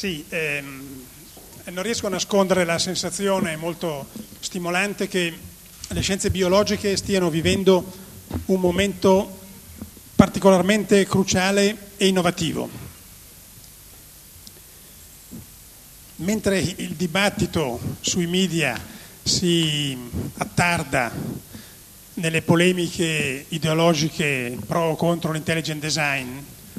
Sì, non riesco a nascondere la sensazione molto stimolante che le scienze biologiche stiano vivendo un momento particolarmente cruciale e innovativo. Mentre il dibattito sui media si attarda nelle polemiche ideologiche pro o contro l'intelligent design,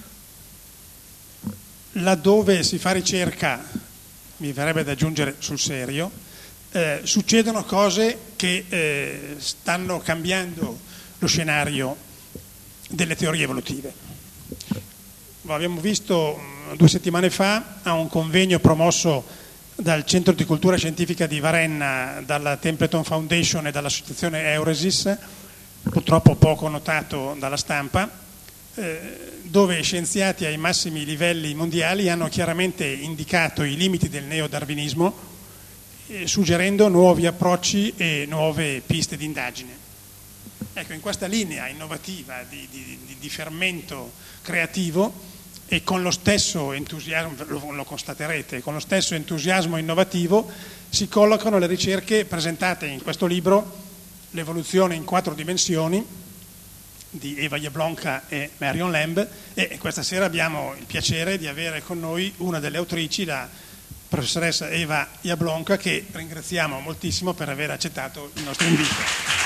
laddove si fa ricerca, mi verrebbe da aggiungere sul serio, succedono cose che stanno cambiando lo scenario delle teorie evolutive. Lo abbiamo visto 2 settimane fa a un convegno promosso dal Centro di Cultura Scientifica di Varenna, dalla Templeton Foundation e dall'associazione Euresis, purtroppo poco notato dalla stampa, dove scienziati ai massimi livelli mondiali hanno chiaramente indicato i limiti del neodarwinismo, suggerendo nuovi approcci e nuove piste di indagine. Ecco, in questa linea innovativa di fermento creativo e con lo stesso entusiasmo, lo constaterete, con lo stesso entusiasmo innovativo si collocano le ricerche presentate in questo libro, L'evoluzione in 4 dimensioni, di Eva Jablonka e Marion Lemb, e questa sera abbiamo il piacere di avere con noi una delle autrici, la professoressa Eva Jablonka, che ringraziamo moltissimo per aver accettato il nostro invito.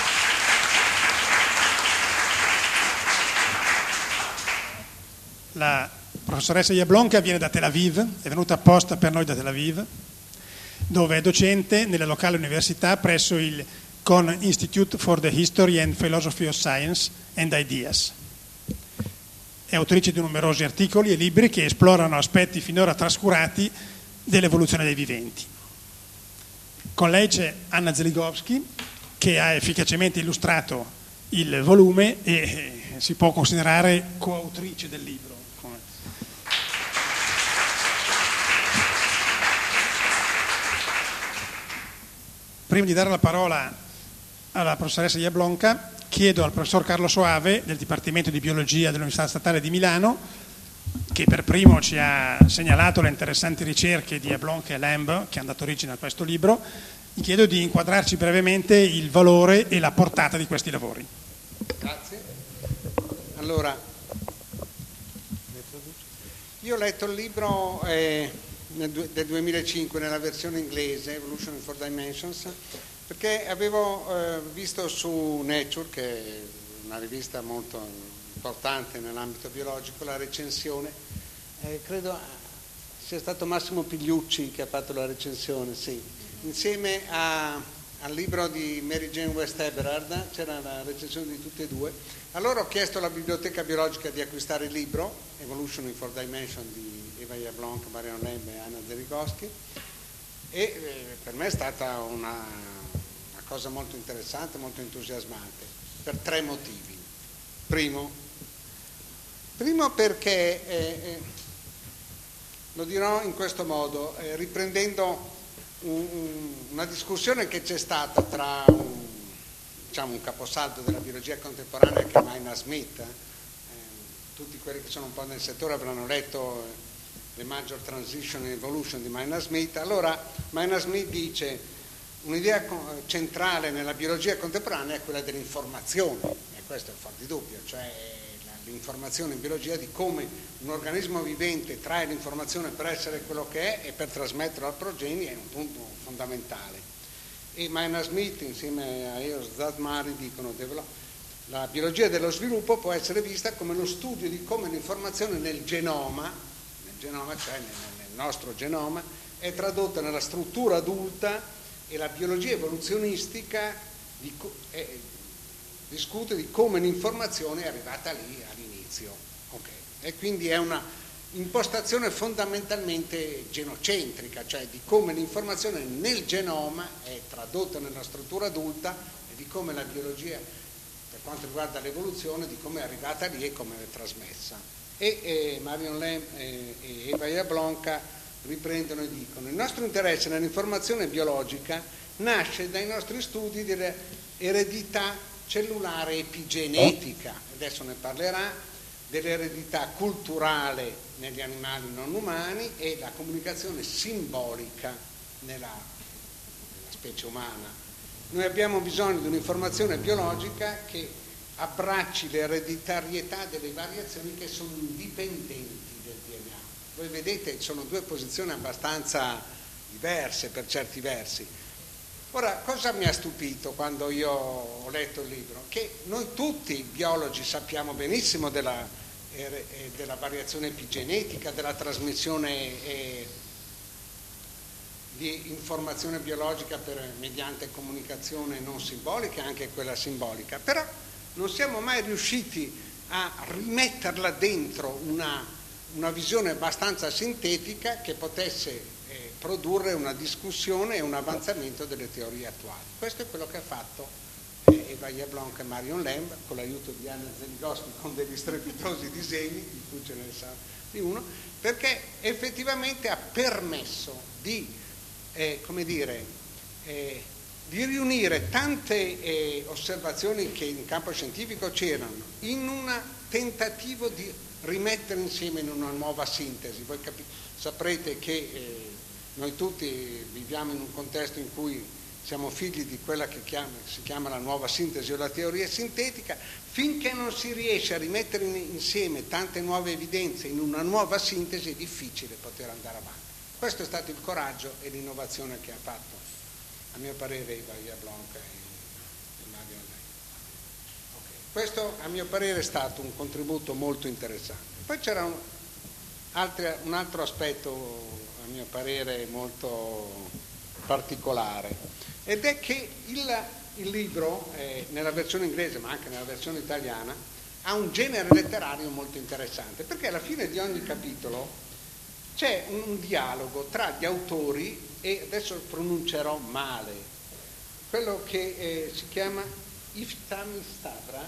La professoressa Jablonka viene da Tel Aviv, è venuta apposta per noi da Tel Aviv, dove è docente nella locale università presso il Kohn Institute for the History and Philosophy of Science and Ideas. È autrice di numerosi articoli e libri che esplorano aspetti finora trascurati dell'evoluzione dei viventi. Con lei c'è Anna Zeligovski, che ha efficacemente illustrato il volume e si può considerare coautrice del libro. Prima di dare la parola alla professoressa Jablonka, chiedo al professor Carlo Soave del Dipartimento di Biologia dell'Università Statale di Milano, che per primo ci ha segnalato le interessanti ricerche di Jablonka e Lemb che hanno dato origine a questo libro. Gli chiedo di inquadrarci brevemente il valore e la portata di questi lavori. Grazie. Allora, io ho letto il libro del 2005 nella versione inglese, Evolution in 4 Dimensions, perché avevo visto su Nature, che è una rivista molto importante nell'ambito biologico, la recensione, credo sia stato Massimo Pigliucci che ha fatto la recensione, sì, insieme al libro di Mary Jane West Eberhard, c'era la recensione di tutti e due. Allora ho chiesto alla Biblioteca Biologica di acquistare il libro, Evolution in 4 Dimensions di Eva Jablonka, Marion Lemb e Anna Zeligovski, e per me è stata una cosa molto interessante, molto entusiasmante, per 3 motivi. Primo perché, lo dirò in questo modo, riprendendo una discussione che c'è stata tra un caposaldo della biologia contemporanea che è Maynard Smith. Tutti quelli che sono un po' nel settore avranno letto The Major Transition and Evolution di Maynard Smith. Allora Maynard Smith dice: un'idea centrale nella biologia contemporanea è quella dell'informazione, e questo è fuori di dubbio, cioè l'informazione in biologia di come un organismo vivente trae l'informazione per essere quello che è e per trasmetterlo al progenie è un punto fondamentale. E Maynard Smith insieme a Eos Zadmari dicono: la biologia dello sviluppo può essere vista come lo studio di come l'informazione nel genoma, cioè nel nostro genoma, è tradotta nella struttura adulta, e la biologia evoluzionistica discute di come l'informazione è arrivata lì all'inizio. Okay. E quindi è una impostazione fondamentalmente genocentrica, cioè di come l'informazione nel genoma è tradotta nella struttura adulta e di come la biologia, per quanto riguarda l'evoluzione, di come è arrivata lì e come è trasmessa. E Marion Lemb e Eva Jablonka riprendono e dicono: il nostro interesse nell'informazione biologica nasce dai nostri studi dell'eredità cellulare epigenetica, adesso ne parlerà, dell'eredità culturale negli animali non umani e la comunicazione simbolica nella specie umana. Noi abbiamo bisogno di un'informazione biologica che abbracci l'ereditarietà delle variazioni che sono indipendenti del DNA. Voi vedete, sono due posizioni abbastanza diverse per certi versi. Ora, cosa mi ha stupito quando io ho letto il libro? Che noi tutti biologi sappiamo benissimo della variazione epigenetica, della trasmissione di informazione biologica mediante comunicazione non simbolica, anche quella simbolica, però non siamo mai riusciti a rimetterla dentro una visione abbastanza sintetica che potesse produrre una discussione e un avanzamento delle teorie attuali. Questo è quello che ha fatto Eva Jablonka e Marion Lemb, con l'aiuto di Anna Zeligoski, con degli strepitosi disegni, di cui ce ne sa di uno, perché effettivamente ha permesso di riunire tante osservazioni che in campo scientifico c'erano in un tentativo di rimettere insieme in una nuova sintesi. Voi saprete che noi tutti viviamo in un contesto in cui siamo figli di quella che si chiama la nuova sintesi o la teoria sintetica. Finché non si riesce a rimettere insieme tante nuove evidenze in una nuova sintesi è difficile poter andare avanti. Questo è stato il coraggio e l'innovazione che ha fatto, a mio parere, Eva Jablonka e Marion Lemb. Questo, a mio parere, è stato un contributo molto interessante. Poi c'era un altro aspetto, a mio parere, molto particolare, ed è che il libro, nella versione inglese ma anche nella versione italiana, ha un genere letterario molto interessante, perché alla fine di ogni capitolo c'è un dialogo tra gli autori, e adesso pronuncerò male, quello che si chiama Iftamistavra.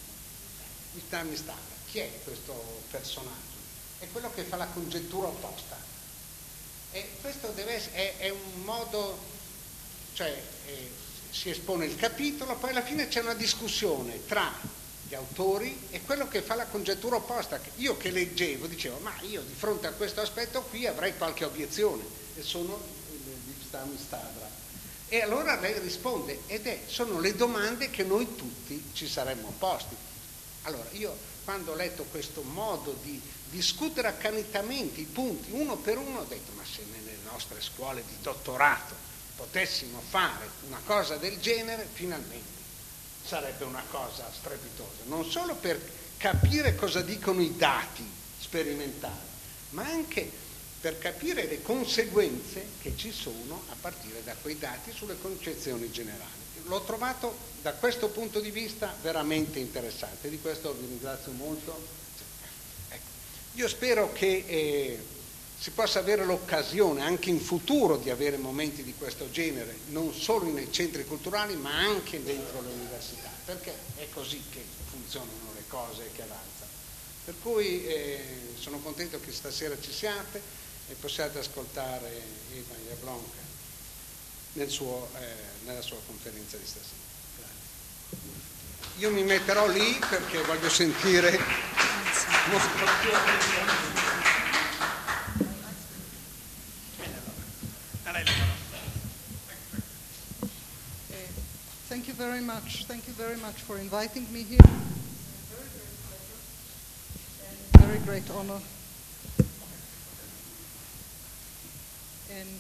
Chi è questo personaggio? È quello che fa la congettura opposta. E questo è un modo, cioè si espone il capitolo, poi alla fine c'è una discussione tra gli autori e quello che fa la congettura opposta. Io che leggevo dicevo, ma io di fronte a questo aspetto qui avrei qualche obiezione, e sono di Iftamistavra. E allora lei risponde, sono le domande che noi tutti ci saremmo posti. Allora io, quando ho letto questo modo di discutere accanitamente i punti uno per uno, ho detto, ma se nelle nostre scuole di dottorato potessimo fare una cosa del genere, finalmente sarebbe una cosa strepitosa, non solo per capire cosa dicono i dati sperimentali, ma anche per capire le conseguenze che ci sono a partire da quei dati sulle concezioni generali. L'ho trovato da questo punto di vista veramente interessante, di questo vi ringrazio molto. Ecco. Io spero che si possa avere l'occasione anche in futuro di avere momenti di questo genere, non solo nei centri culturali ma anche dentro le università, perché è così che funzionano le cose e che avanzano. Per cui sono contento che stasera ci siate e possiate ascoltare Eva Jablonka nella sua conferenza di stasera. Grazie. Io mi metterò lì perché voglio sentire Thank you very much. Thank you very much for inviting me here. Very great honor. And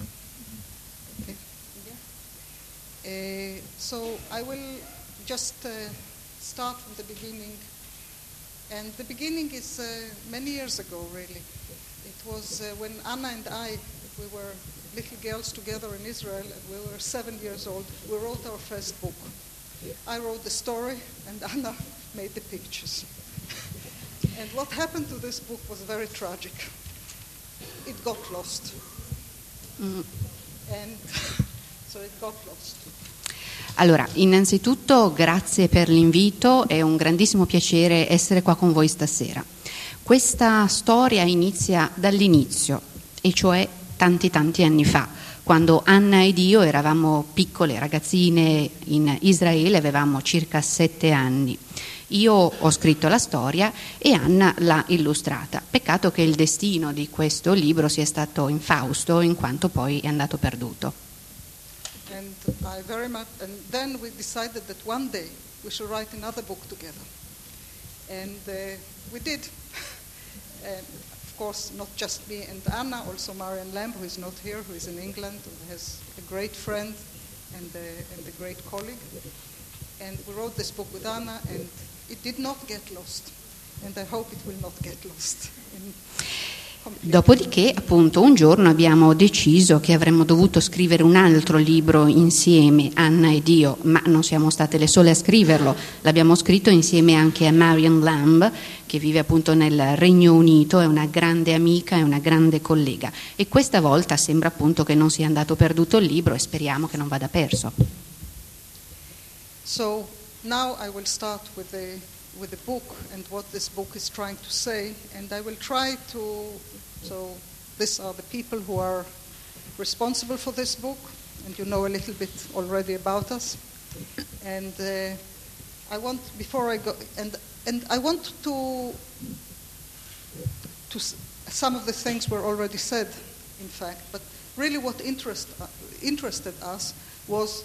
okay. So I will just start from the beginning. And the beginning is many years ago, really. It was when Anna and I, we were little girls together in Israel, and we were 7 years old. We wrote our first book. I wrote the story, and Anna made the pictures. And what happened to this book was very tragic. It got lost. And so it got lost. Allora, innanzitutto grazie per l'invito, è un grandissimo piacere essere qua con voi stasera. Questa storia inizia dall'inizio, e cioè tanti anni fa, Quando Anna ed io eravamo piccole ragazzine in Israele, avevamo circa 7 anni. Io ho scritto la storia e Anna l'ha illustrata. Peccato che il destino di questo libro sia stato infausto, in quanto poi è andato perduto. And then we decided that one day we should write another book together. And we did. And of course, not just me and Anna, also Marian Lamb, who is not here, who is in England, who has a great friend and a great colleague. And we wrote this book with Anna, and it did not get lost. And I hope it will not get lost. Dopodiché, appunto, un giorno abbiamo deciso che avremmo dovuto scrivere un altro libro insieme, Anna ed io, ma non siamo state le sole a scriverlo, l'abbiamo scritto insieme anche a Marian Lamb, che vive appunto nel Regno Unito, è una grande amica e una grande collega, e questa volta sembra appunto che non sia andato perduto il libro e speriamo che non vada perso. So now I will start with the book and what this book is trying to say, and I will try to, so these are the people who are responsible for this book, and you know a little bit already about us, and I want, before I go, and I want to some of the things were already said, in fact, but really what interested us was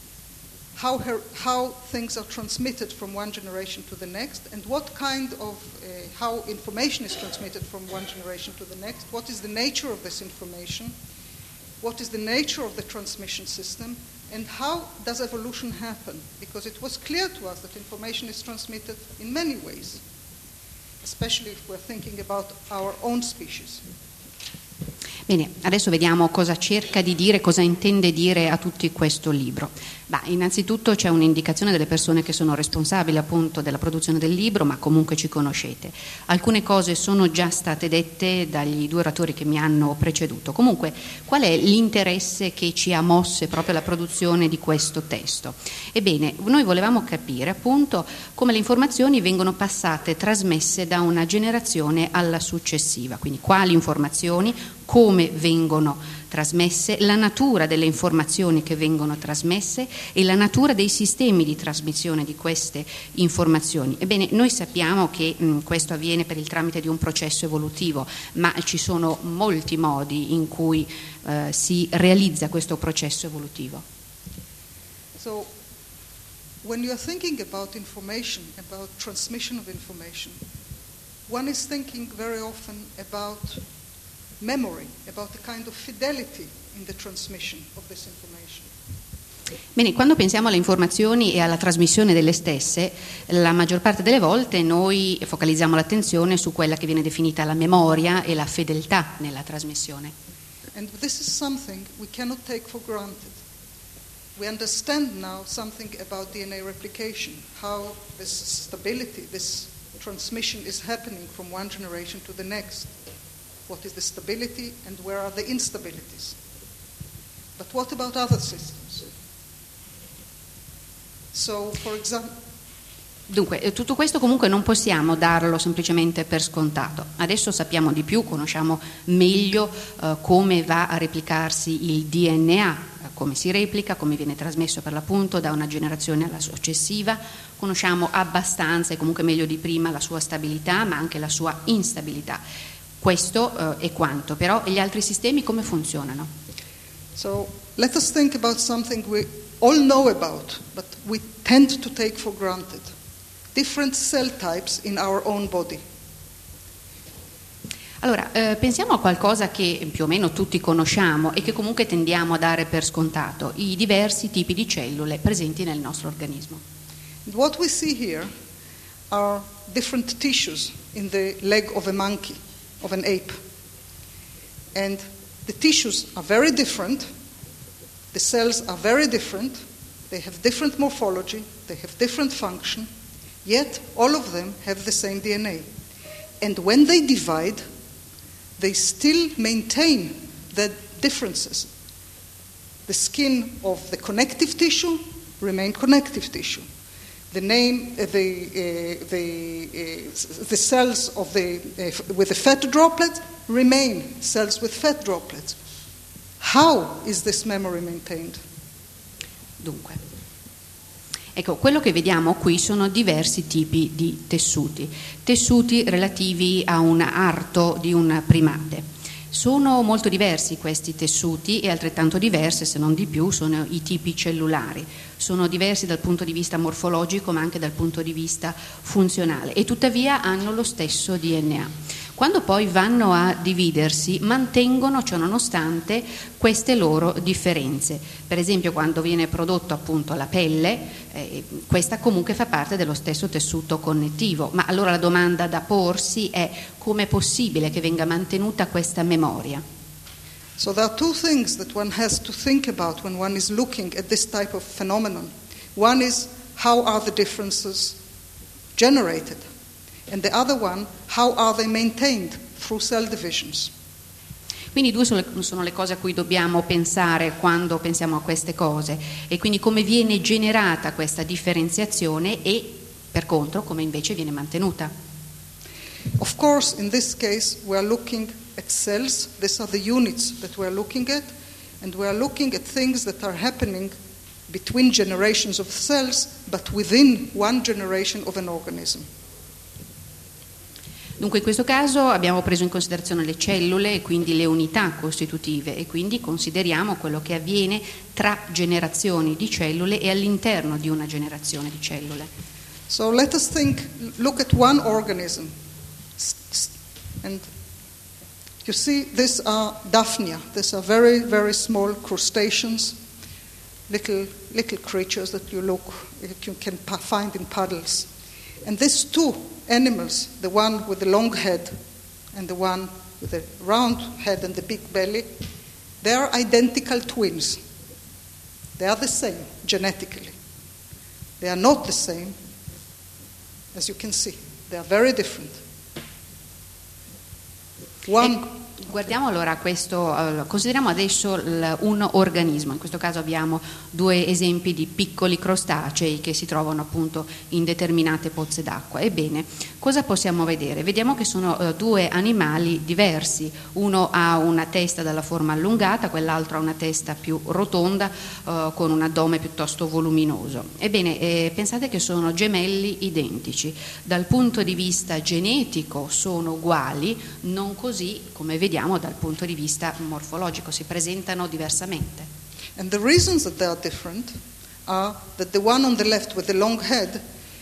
how things are transmitted from one generation to the next, and what kind of how information is transmitted from one generation to the next, what is the nature of this information, what is the nature of the transmission system, and how does evolution happen, because it was clear to us that information is transmitted in many ways, especially if we're thinking about our own species. Bene, adesso vediamo cosa cerca di dire, cosa intende dire a tutti questo libro. Innanzitutto c'è un'indicazione delle persone che sono responsabili appunto della produzione del libro, ma comunque ci conoscete. Alcune cose sono già state dette dagli 2 oratori che mi hanno preceduto. Comunque, qual è l'interesse che ci ha mosse proprio alla produzione di questo testo? Ebbene, noi volevamo capire appunto come le informazioni vengono passate, trasmesse da una generazione alla successiva, quindi quali informazioni, come vengono trasmesse, la natura delle informazioni che vengono trasmesse e la natura dei sistemi di trasmissione di queste informazioni. Ebbene, noi sappiamo che questo avviene per il tramite di un processo evolutivo, ma ci sono molti modi in cui si realizza questo processo evolutivo. So, when you are thinking about information, about transmission of information, one is thinking very often about memory, about the kind of fidelity in the transmission of this information. Bene, quando pensiamo alle informazioni e alla trasmissione delle stesse, la maggior parte delle volte noi focalizziamo l'attenzione su quella che viene definita la memoria e la fedeltà nella trasmissione. And this is something we cannot take for granted. We understand now something about DNA replication, how this stability, this transmission is happening from one generation to the next. What is the stability and where are the instabilities? But what about other systems? So, for example, Dunque, tutto questo comunque non possiamo darlo semplicemente per scontato. Adesso sappiamo di più, conosciamo meglio come va a replicarsi il DNA, come si replica, come viene trasmesso per l'appunto da una generazione alla successiva. Conosciamo abbastanza e comunque meglio di prima la sua stabilità, ma anche la sua instabilità. Questo è quanto, però gli altri sistemi come funzionano? So let us think about something we all know about, but we tend to take for granted. Different cell types in our own body. Allora, pensiamo a qualcosa che più o meno tutti conosciamo e che comunque tendiamo a dare per scontato, i diversi tipi di cellule presenti nel nostro organismo. And what we see here are different tissues in the leg of a monkey, of an ape. And the tissues are very different, the cells are very different, they have different morphology, they have different function, yet all of them have the same DNA. And when they divide, they still maintain the differences. The skin of the connective tissue remain connective tissue. The cells of with the fat droplet remain cells with fat droplets. how is this memory maintained? Dunque, ecco, quello che vediamo qui sono diversi tipi di tessuti relativi a un arto di un primate. Sono molto diversi questi tessuti e altrettanto diverse, se non di più, sono i tipi cellulari. Sono diversi dal punto di vista morfologico ma anche dal punto di vista funzionale e tuttavia hanno lo stesso DNA. Quando poi vanno a dividersi mantengono, ciò nonostante, queste loro differenze. Per esempio quando viene prodotto appunto la pelle, questa comunque fa parte dello stesso tessuto connettivo, ma allora la domanda da porsi è: come è possibile che venga mantenuta questa memoria? So there are two things that one has to think about when one is looking at this type of phenomenon. One is, how are the differences generated? And the other one, how are they maintained through cell divisions? Quindi due sono le cose a cui dobbiamo pensare quando pensiamo a queste cose, e quindi come viene generata questa differenziazione e per contro come invece viene mantenuta. Of course, in this case we are looking at cells. These are the units that we are looking at, and we are looking at things that are happening between generations of cells, but within one generation of an organism. Dunque in questo caso abbiamo preso in considerazione le cellule e quindi le unità costitutive, e quindi consideriamo quello che avviene tra generazioni di cellule e all'interno di una generazione di cellule. So let us look at one organism. And you see, these are Daphnia. These are very, very small crustaceans, little creatures that you can find in puddles. And these two animals, the one with the long head and the one with the round head and the big belly, they are identical twins. They are the same genetically. They are not the same, as you can see. They are very different. Guardiamo allora questo, consideriamo adesso un organismo. In questo caso abbiamo due esempi di piccoli crostacei che si trovano appunto in determinate pozze d'acqua. Ebbene, cosa possiamo vedere? Vediamo che sono due animali diversi. Uno ha una testa dalla forma allungata, quell'altro ha una testa più rotonda con un addome piuttosto voluminoso. Ebbene, pensate che sono gemelli identici. Dal punto di vista genetico sono uguali, non così come vediamo dal punto di vista morfologico, si presentano diversamente. And the reasons that they are different are that the one on the left with the long head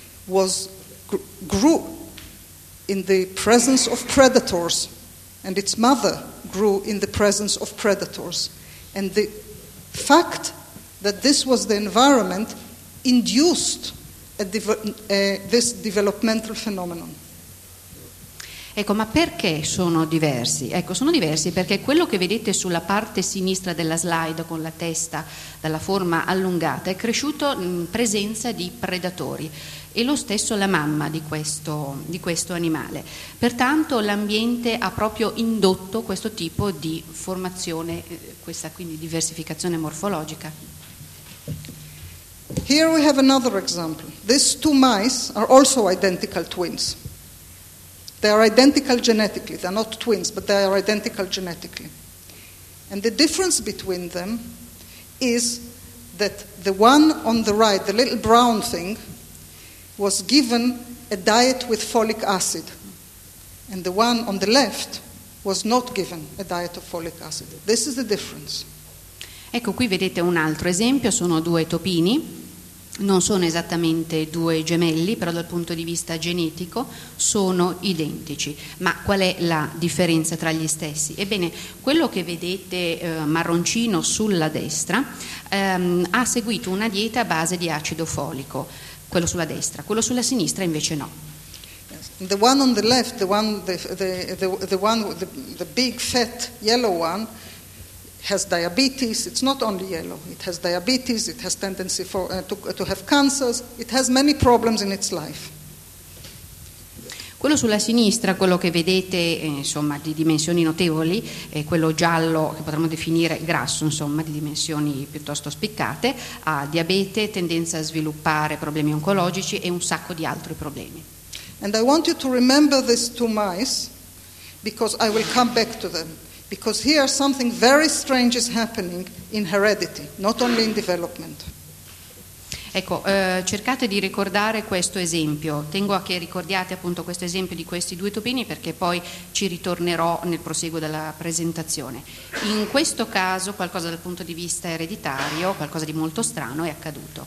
grew in the presence of predators, and its mother grew in the presence of predators. And the fact that this was the environment induced this developmental phenomenon. Ecco, ma perché sono diversi? Ecco, sono diversi perché quello che vedete sulla parte sinistra della slide con la testa dalla forma allungata è cresciuto in presenza di predatori, e lo stesso la mamma di questo animale. Pertanto l'ambiente ha proprio indotto questo tipo di formazione, questa quindi diversificazione morfologica. Here we have another example. These two mice are also identical twins. They are identical genetically. They are not twins, but they are identical genetically. And the difference between them is that the one on the right, the little brown thing, was given a diet with folic acid. And the one on the left was not given a diet of folic acid. This is the difference. Ecco, qui vedete un altro esempio, sono due topini. Non sono esattamente due gemelli, però dal punto di vista genetico sono identici. Ma qual è la differenza tra gli stessi? Ebbene, quello che vedete marroncino sulla destra ha seguito una dieta a base di acido folico, quello sulla destra, quello sulla sinistra invece no. The one on the left, the big fat yellow one, has diabetes. It's not only yellow. It has diabetes. It has tendency to have cancers. It has many problems in its life. Quello sulla sinistra, quello che vedete insomma di dimensioni notevoli, quello giallo che potremmo definire grasso, insomma di dimensioni piuttosto spiccate, ha diabete, tendenza a sviluppare problemi oncologici e un sacco di altri problemi. And I want you to remember these two mice because I will come back to them. because here something very strange is happening in heredity, not only in development. Ecco, cercate di ricordare questo esempio. Tengo a che ricordiate appunto questo esempio di questi due topini perché poi ci ritornerò nel prosieguo della presentazione. In questo caso qualcosa dal punto di vista ereditario, qualcosa di molto strano è accaduto.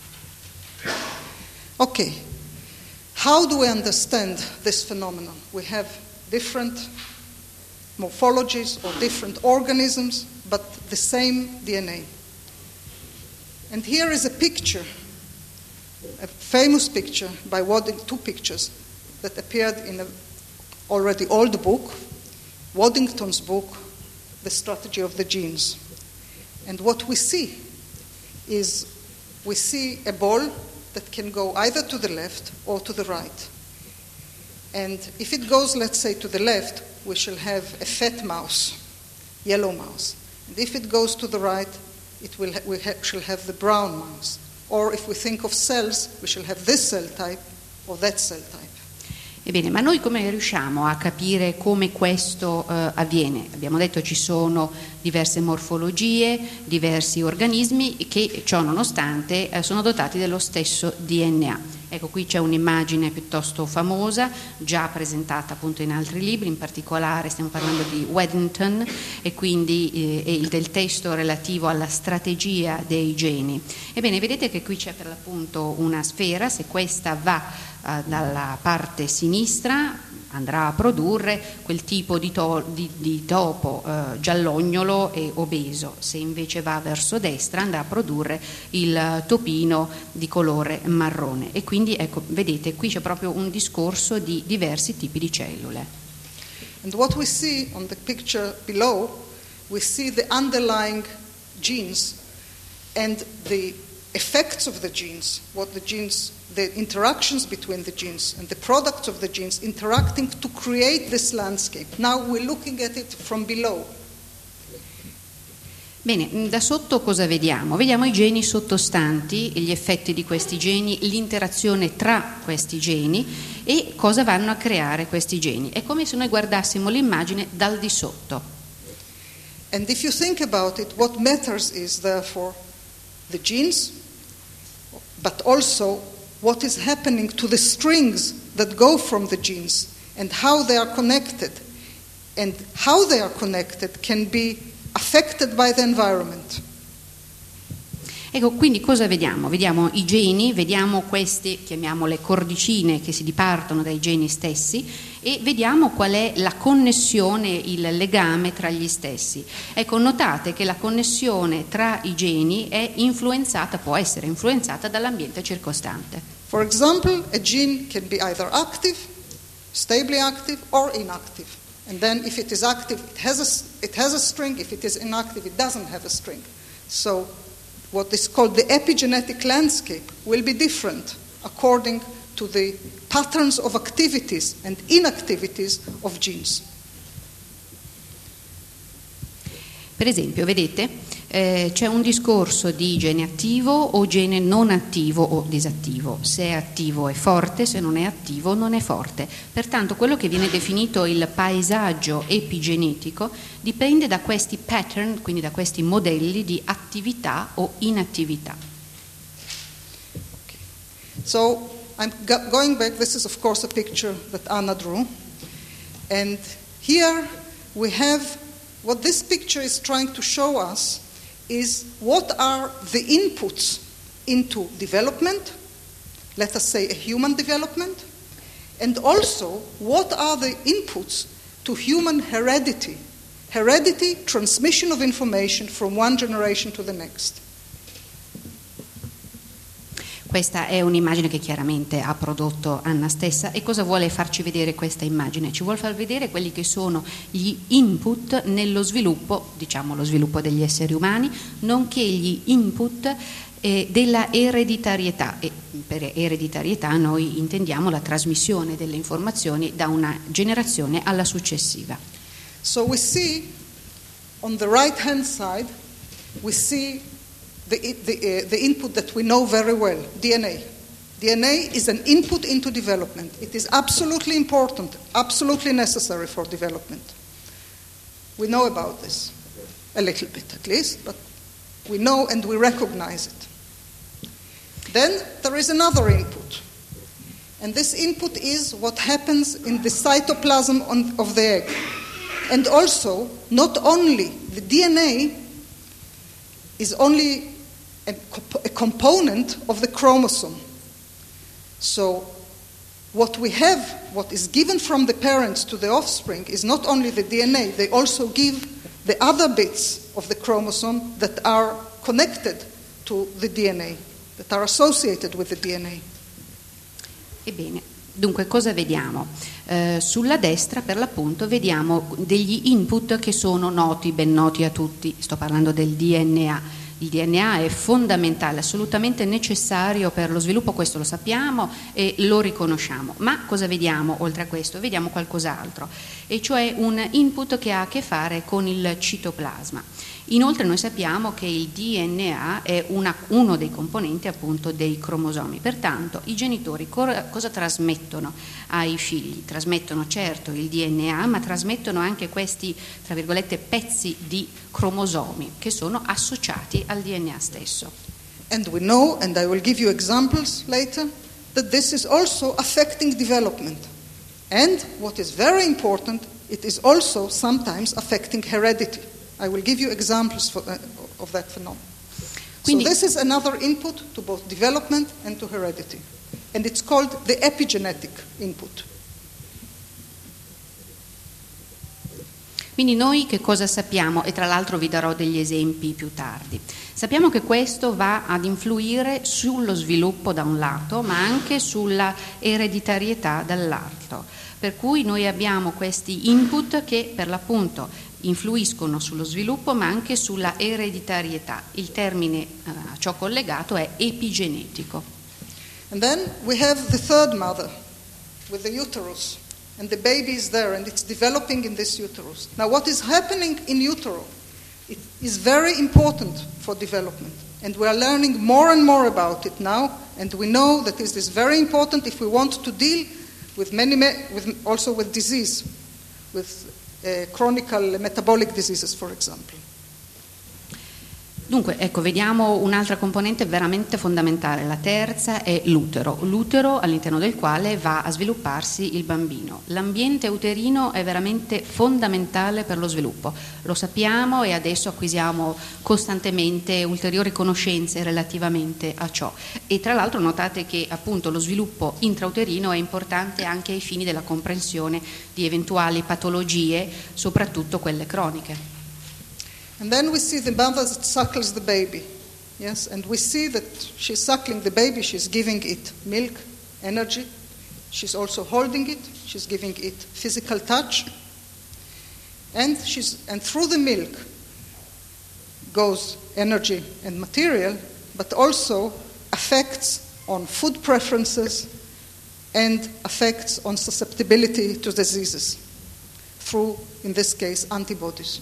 Okay, how do we understand this phenomenon? We have different morphologies or different organisms, but the same DNA. And here is a picture, a famous picture by Waddington, two pictures that appeared in an already old book, Waddington's book, The Strategy of the Genes. And what we see is we see a ball that can go either to the left or to the right. And if it goes, let's say, to the left, we shall have a fat mouse, yellow mouse. And if it goes to the right, we shall have the brown mouse. Or if we think of cells, we shall have this cell type or that cell type. Ebbene, ma noi come riusciamo a capire come questo avviene? Abbiamo detto ci sono diverse morfologie, diversi organismi che ciò nonostante sono dotati dello stesso DNA. Ecco, qui c'è un'immagine piuttosto famosa, già presentata appunto in altri libri, in particolare stiamo parlando di Waddington e quindi del testo relativo alla strategia dei geni. Ebbene, vedete che qui c'è per l'appunto una sfera, se questa va dalla parte sinistra andrà a produrre quel tipo di topo giallognolo e obeso, se invece va verso destra andrà a produrre il topino di colore marrone e quindi ecco, vedete qui c'è proprio un discorso di diversi tipi di cellule. And what we see on the picture below, we see the underlying genes and the effects of the genes, the interactions between the genes and the products of the genes interacting to create this landscape. Now we're looking at it from below. Bene, da sotto cosa vediamo? Vediamo i geni sottostanti, gli effetti di questi geni, l'interazione tra questi geni e cosa vanno a creare questi geni. È come se noi guardassimo l'immagine dal di sotto. And if you think about it, what matters is therefore the genes, but also what is happening to the strings that go from the genes and how they are connected. And how they are connected can be affected by the environment. Ecco, quindi cosa vediamo? Vediamo i geni, vediamo queste, chiamiamole cordicine, che si dipartono dai geni stessi e vediamo qual è la connessione, il legame tra gli stessi. Ecco, notate che la connessione tra i geni è influenzata, può essere influenzata dall'ambiente circostante. For example, a gene can be either active, stably active, or inactive. And then if it is active, it has a string. If it is inactive, it doesn't have a string. So what is called the epigenetic landscape will be different according to the patterns of activities and inactivities of genes. Per esempio, vedete, c'è un discorso di gene attivo o gene non attivo o disattivo. Se è attivo è forte, se non è attivo non è forte. Pertanto quello che viene definito il paesaggio epigenetico dipende da questi pattern, quindi da questi modelli di attività o inattività. Okay. So I'm going back, this is of course a picture that Anna drew. And here we have what this picture is trying to show us is what are the inputs into development, let us say a human development, and also what are the inputs to human heredity, transmission of information from one generation to the next. Questa è un'immagine che chiaramente ha prodotto Anna stessa. E cosa vuole farci vedere questa immagine? Ci vuole far vedere quelli che sono gli input nello sviluppo, diciamo lo sviluppo degli esseri umani, nonché gli input della ereditarietà. E per ereditarietà noi intendiamo la trasmissione delle informazioni da una generazione alla successiva. So we see on the right hand side, we see the input that we know very well, DNA. DNA is an input into development. It is absolutely important, absolutely necessary for development. We know about this, a little bit at least, but we know and we recognize it. Then there is another input. And this input is what happens in the cytoplasm of the egg. And also, not only the DNA is only a component of the chromosome. So what we have, what is given from the parents to the offspring, is not only the DNA, they also give the other bits of the chromosome that are connected to the DNA, that are associated with the DNA. Ebbene, dunque cosa vediamo? Sulla destra, per l'appunto, vediamo degli input che sono noti, ben noti a tutti. Sto parlando del DNA. Il DNA è fondamentale, assolutamente necessario per lo sviluppo, questo lo sappiamo e lo riconosciamo. Ma cosa vediamo oltre a questo? Vediamo qualcos'altro, e cioè un input che ha a che fare con il citoplasma. Inoltre noi sappiamo che il DNA è uno dei componenti appunto dei cromosomi, pertanto i genitori cosa trasmettono ai figli? Trasmettono certo il DNA, ma trasmettono anche questi, tra virgolette, pezzi di cromosomi che sono associati al DNA stesso. And we know, and I will give you examples later, that this is also affecting development. And what is very important, it is also sometimes affecting heredity. I will give you examples of that phenomenon. Quindi, so this is another input to both development and to heredity. And it's called the epigenetic input. Quindi noi che cosa sappiamo? E tra l'altro vi darò degli esempi più tardi. Sappiamo che questo va ad influire sullo sviluppo da un lato, ma anche sulla ereditarietà dall'altro. Per cui noi abbiamo questi input che per l'appunto influiscono sullo sviluppo ma anche sulla ereditarietà. Il termine a ciò collegato è epigenetico. And then we have the third mother with the uterus, and the baby is there and it's developing in this uterus. Now what is happening in utero, it is very important for development, and we are learning more and more about it now, and we know that it is very important if we want to deal with also with disease, with chronic metabolic diseases, for example. Dunque, ecco, vediamo un'altra componente veramente fondamentale. La terza è l'utero. L'utero all'interno del quale va a svilupparsi il bambino. L'ambiente uterino è veramente fondamentale per lo sviluppo. Lo sappiamo e adesso acquisiamo costantemente ulteriori conoscenze relativamente a ciò. E tra l'altro notate che appunto lo sviluppo intrauterino è importante anche ai fini della comprensione di eventuali patologie, soprattutto quelle croniche. And then we see the mother that suckles the baby, yes, and we see that she's suckling the baby, she's giving it milk, energy, she's also holding it, she's giving it physical touch, and through the milk goes energy and material, but also affects on food preferences and affects on susceptibility to diseases through, in this case, antibodies.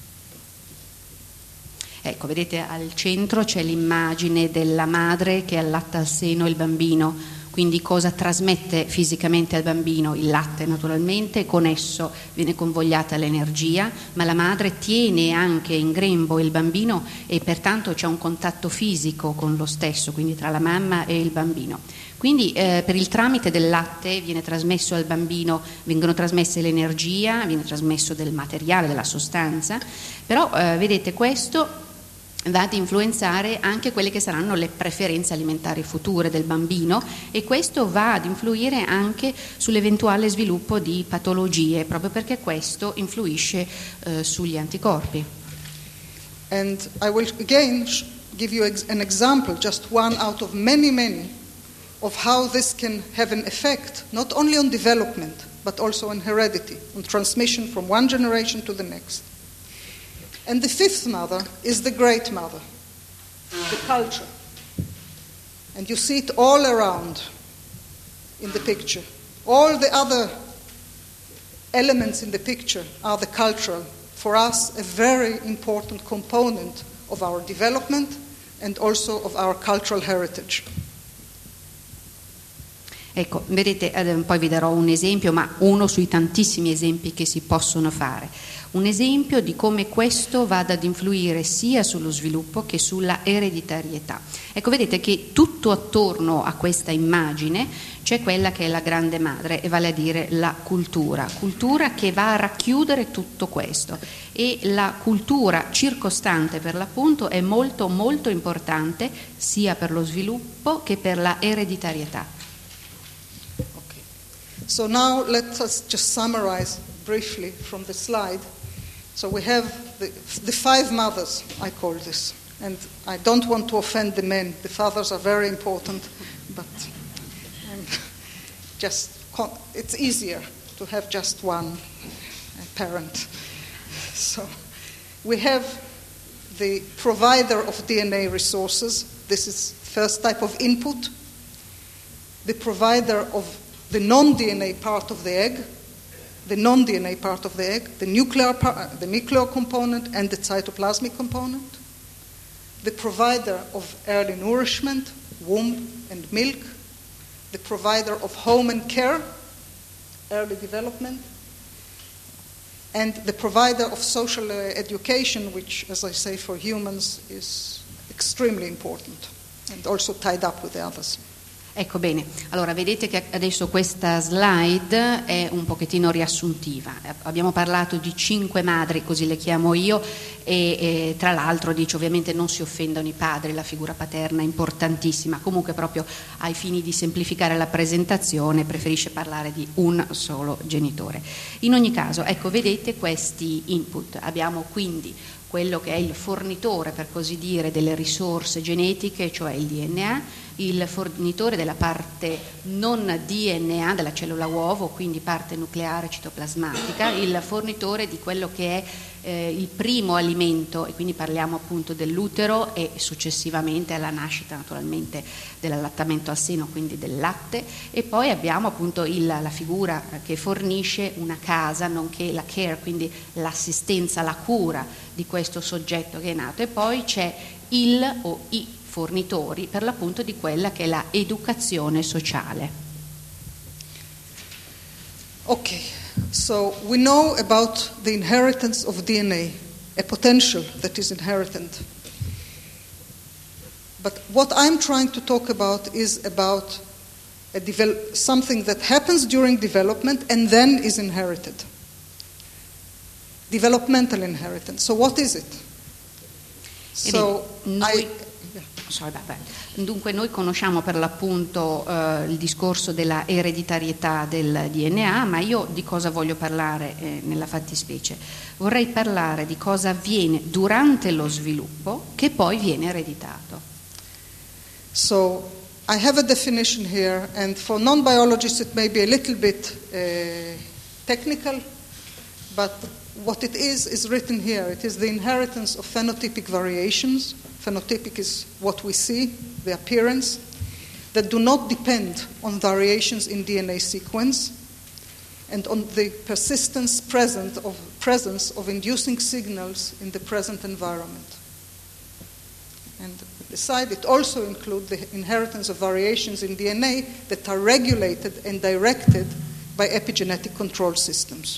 Ecco, vedete al centro c'è l'immagine della madre che allatta al seno il bambino, quindi cosa trasmette fisicamente al bambino? Il latte naturalmente, con esso viene convogliata l'energia, ma la madre tiene anche in grembo il bambino e pertanto c'è un contatto fisico con lo stesso, quindi tra la mamma e il bambino. Quindi per il tramite del latte viene trasmesso al bambino, vengono trasmesse l'energia, viene trasmesso del materiale, della sostanza, però vedete questo va ad influenzare anche quelle che saranno le preferenze alimentari future del bambino e questo va ad influire anche sull'eventuale sviluppo di patologie, proprio perché questo influisce sugli anticorpi. And I will again give you an example, just one out of many, of how this can have an effect, not only on development, but also on heredity, on transmission from one generation to the next. And the fifth mother is the great mother, the culture. And you see it all around in the picture. All the other elements in the picture are the cultural, for us a very important component of our development and also of our cultural heritage. Ecco, vedete, poi vi darò un esempio, ma uno sui tantissimi esempi che si possono fare. Un esempio di come questo vada ad influire sia sullo sviluppo che sulla ereditarietà. Ecco, vedete che tutto attorno a questa immagine c'è quella che è la grande madre, e vale a dire la cultura che va a racchiudere tutto questo, e la cultura circostante per l'appunto è molto molto importante sia per lo sviluppo che per la ereditarietà. Okay. So now let us just summarize briefly from the slide. So we have the five mothers, I call this, and I don't want to offend the men. The fathers are very important, but it's easier to have just one parent. So we have the provider of DNA resources. This is first type of input. The provider of the non-DNA part of the egg, the non-DNA part of the egg, the nuclear component and the cytoplasmic component, the provider of early nourishment, womb and milk, the provider of home and care, early development, and the provider of social education, which, as I say, for humans is extremely important and also tied up with the others. Ecco, bene, allora vedete che adesso questa slide è un pochettino riassuntiva. Abbiamo parlato di 5 madri, così le chiamo io, e tra l'altro dice ovviamente non si offendano i padri, la figura paterna è importantissima, comunque proprio ai fini di semplificare la presentazione preferisce parlare di un solo genitore. In ogni caso, ecco, vedete questi input. Abbiamo quindi quello che è il fornitore, per così dire, delle risorse genetiche, cioè il DNA, il fornitore della parte non DNA della cellula uovo, quindi parte nucleare citoplasmatica, il fornitore di quello che è il primo alimento, e quindi parliamo appunto dell'utero e successivamente alla nascita naturalmente dell'allattamento al seno, quindi del latte, e poi abbiamo appunto la figura che fornisce una casa, nonché la care, quindi l'assistenza, la cura di questo soggetto che è nato, e poi c'è il o i fornitori per l'appunto di quella che è la educazione sociale. Okay, so we know about the inheritance of DNA, a potential that is inherited. But what I'm trying to talk about is about something that happens during development and then is inherited. Developmental inheritance. So what is it? Dunque noi conosciamo per l'appunto il discorso della ereditarietà del DNA, ma io di cosa voglio parlare nella fattispecie? Vorrei parlare di cosa avviene durante lo sviluppo che poi viene ereditato. So I have a definition here, and for non-biologists it may be a little bit technical, but what it is written here. It is the inheritance of phenotypic variations. Phenotypic is what we see, the appearance, that do not depend on variations in DNA sequence and on the presence of inducing signals in the present environment. And beside it also include the inheritance of variations in DNA that are regulated and directed by epigenetic control systems.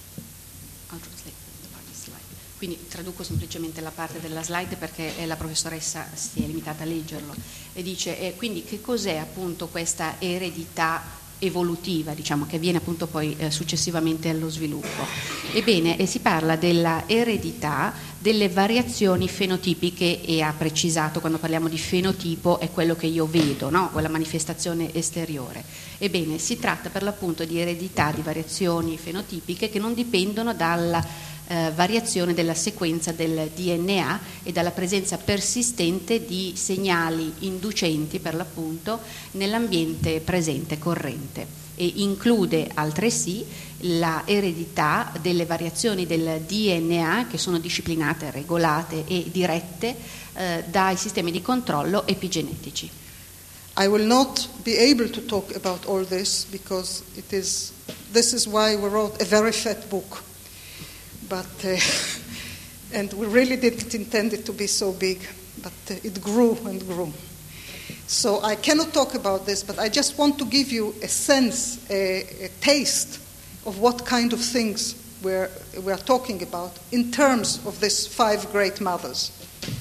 Quindi traduco semplicemente la parte della slide perché la professoressa si è limitata a leggerlo, e dice quindi che cos'è appunto questa eredità evolutiva, diciamo, che avviene appunto poi successivamente allo sviluppo. Ebbene, si parla della eredità delle variazioni fenotipiche, e ha precisato, quando parliamo di fenotipo è quello che io vedo, no? Quella manifestazione esteriore. Ebbene, si tratta per l'appunto di eredità di variazioni fenotipiche che non dipendono dalla variazione della sequenza del DNA e dalla presenza persistente di segnali inducenti per l'appunto nell'ambiente presente corrente, e include altresì la eredità delle variazioni del DNA che sono disciplinate, regolate e dirette dai sistemi di controllo epigenetici. I will not be able to talk about all this because this is why we wrote a very fat book. But and we really didn't intend it to be so big, but it grew and grew. So I cannot talk about this, but I just want to give you a sense, a taste of what kind of things we are talking about in terms of these 5 great mothers.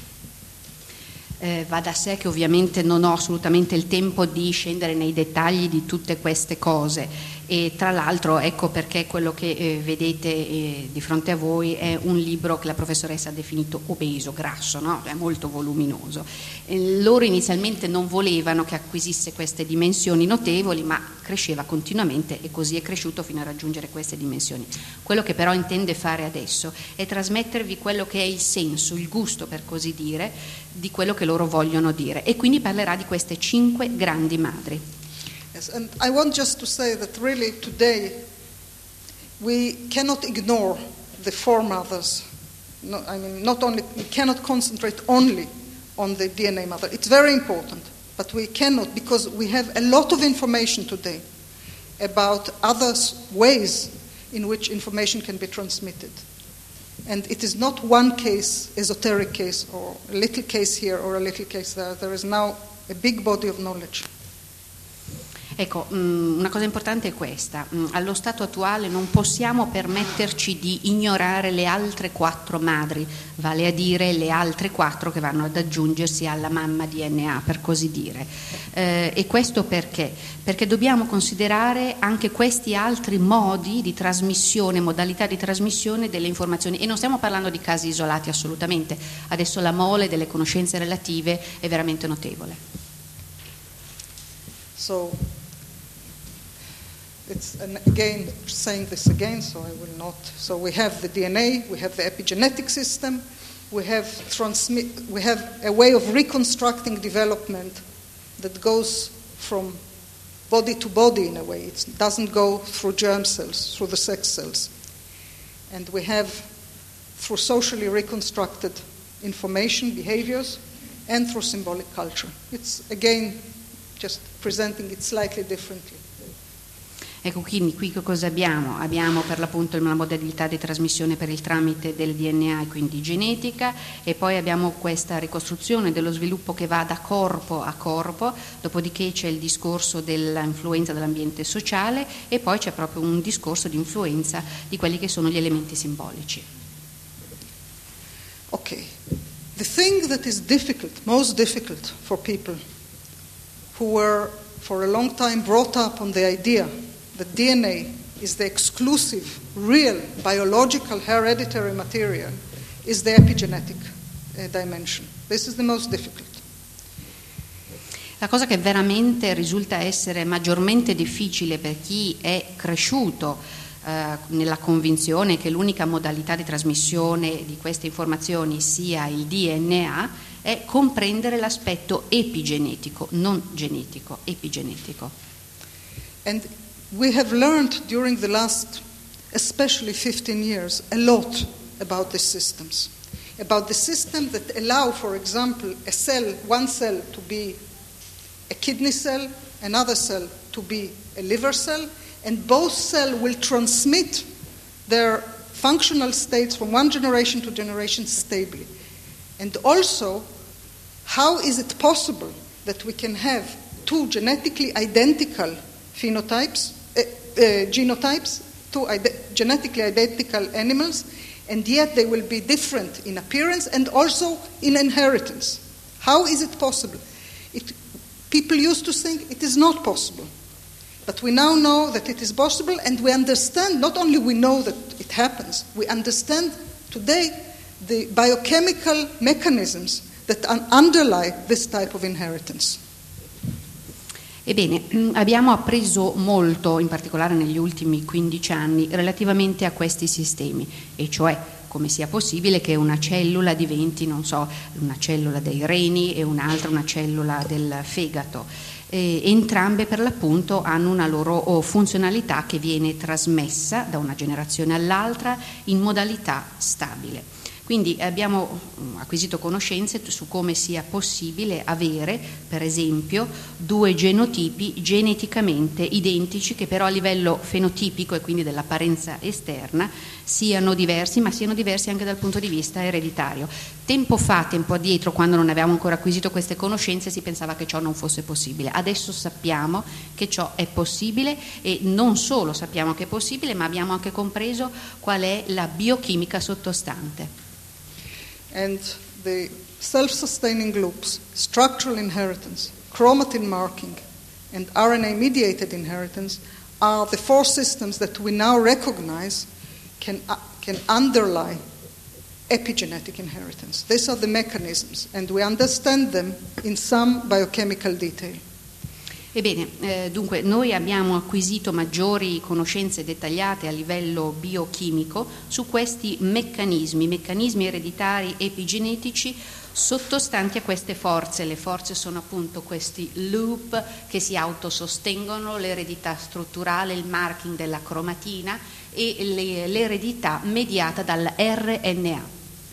Va da sé che ovviamente non ho assolutamente il tempo di scendere nei dettagli di tutte queste cose, e tra l'altro ecco perché quello che vedete di fronte a voi è un libro che la professoressa ha definito obeso, grasso, no? È molto voluminoso. Loro inizialmente non volevano che acquisisse queste dimensioni notevoli, ma cresceva continuamente e così è cresciuto fino a raggiungere queste dimensioni. Quello che però intende fare adesso è trasmettervi quello che è il senso, il gusto per così dire, di quello che loro vogliono dire, e quindi parlerà di queste 5 grandi madri. Yes, and I want just to say that really today we cannot ignore the 4 mothers. No, I mean, not only we cannot concentrate only on the DNA mother. It's very important, but we cannot, because we have a lot of information today about other ways in which information can be transmitted. And it is not one case, esoteric case, or a little case here or a little case there. There is now a big body of knowledge. Ecco, una cosa importante è questa: allo stato attuale non possiamo permetterci di ignorare le altre 4 madri, vale a dire le altre 4 che vanno ad aggiungersi alla mamma DNA, per così dire. E questo perché? Perché dobbiamo considerare anche questi altri modi di trasmissione, modalità di trasmissione delle informazioni, e non stiamo parlando di casi isolati assolutamente. Adesso la mole delle conoscenze relative è veramente notevole. So, it's, and again, saying this again, so I will not. So we have the DNA, we have the epigenetic system, we have a way of reconstructing development that goes from body to body in a way. It doesn't go through germ cells, through the sex cells. And we have, through socially reconstructed information, behaviors, and through symbolic culture. It's, again, just presenting it slightly differently. Ecco, quindi qui che cosa abbiamo? Abbiamo per l'appunto una modalità di trasmissione per il tramite del DNA e quindi genetica, e poi abbiamo questa ricostruzione dello sviluppo che va da corpo a corpo, dopodiché c'è il discorso dell'influenza dell'ambiente sociale, e poi c'è proprio un discorso di influenza di quelli che sono gli elementi simbolici. Okay. The thing that is difficult, most difficult for people who were for a long time brought up on the idea that DNA is the exclusive, real, biological, hereditary material, is the epigenetic dimension. This is the most difficult. La cosa che veramente risulta essere maggiormente difficile per chi è cresciuto nella convinzione che l'unica modalità di trasmissione di queste informazioni sia il DNA è comprendere l'aspetto epigenetico, non genetico, epigenetico. And we have learned during the last, especially 15 years, a lot about these systems. About the system that allow, for example, a cell, one cell to be a kidney cell, another cell to be a liver cell, and both cells will transmit their functional states from one generation to generation stably. And also, how is it possible that we can have 2 genetically identical phenotypes, genotypes, 2 genetically identical animals, and yet they will be different in appearance and also in inheritance? How is it possible? People used to think it is not possible. But we now know that it is possible, and we understand, not only we know that it happens, we understand today the biochemical mechanisms that underlie this type of inheritance. Ebbene, abbiamo appreso molto, in particolare negli ultimi 15 anni, relativamente a questi sistemi, e cioè come sia possibile che una cellula diventi, non so, una cellula dei reni e un'altra una cellula del fegato. Entrambe per l'appunto hanno una loro funzionalità che viene trasmessa da una generazione all'altra in modalità stabile. Quindi abbiamo acquisito conoscenze su come sia possibile avere, per esempio, due genotipi geneticamente identici che però a livello fenotipico e quindi dell'apparenza esterna siano diversi, ma siano diversi anche dal punto di vista ereditario. Tempo addietro, quando non avevamo ancora acquisito queste conoscenze, si pensava che ciò non fosse possibile. Adesso sappiamo che ciò è possibile e non solo sappiamo che è possibile, ma abbiamo anche compreso qual è la biochimica sottostante. And the self-sustaining loops, structural inheritance, chromatin marking, and RNA-mediated inheritance are the four systems that we now recognize can underlie epigenetic inheritance. These are the mechanisms, and we understand them in some biochemical detail. Ebbene, dunque noi abbiamo acquisito maggiori conoscenze dettagliate a livello biochimico su questi meccanismi ereditari epigenetici sottostanti a queste forze. Le forze sono appunto questi loop che si autosostengono, l'eredità strutturale, il marking della cromatina e l'eredità mediata dal RNA.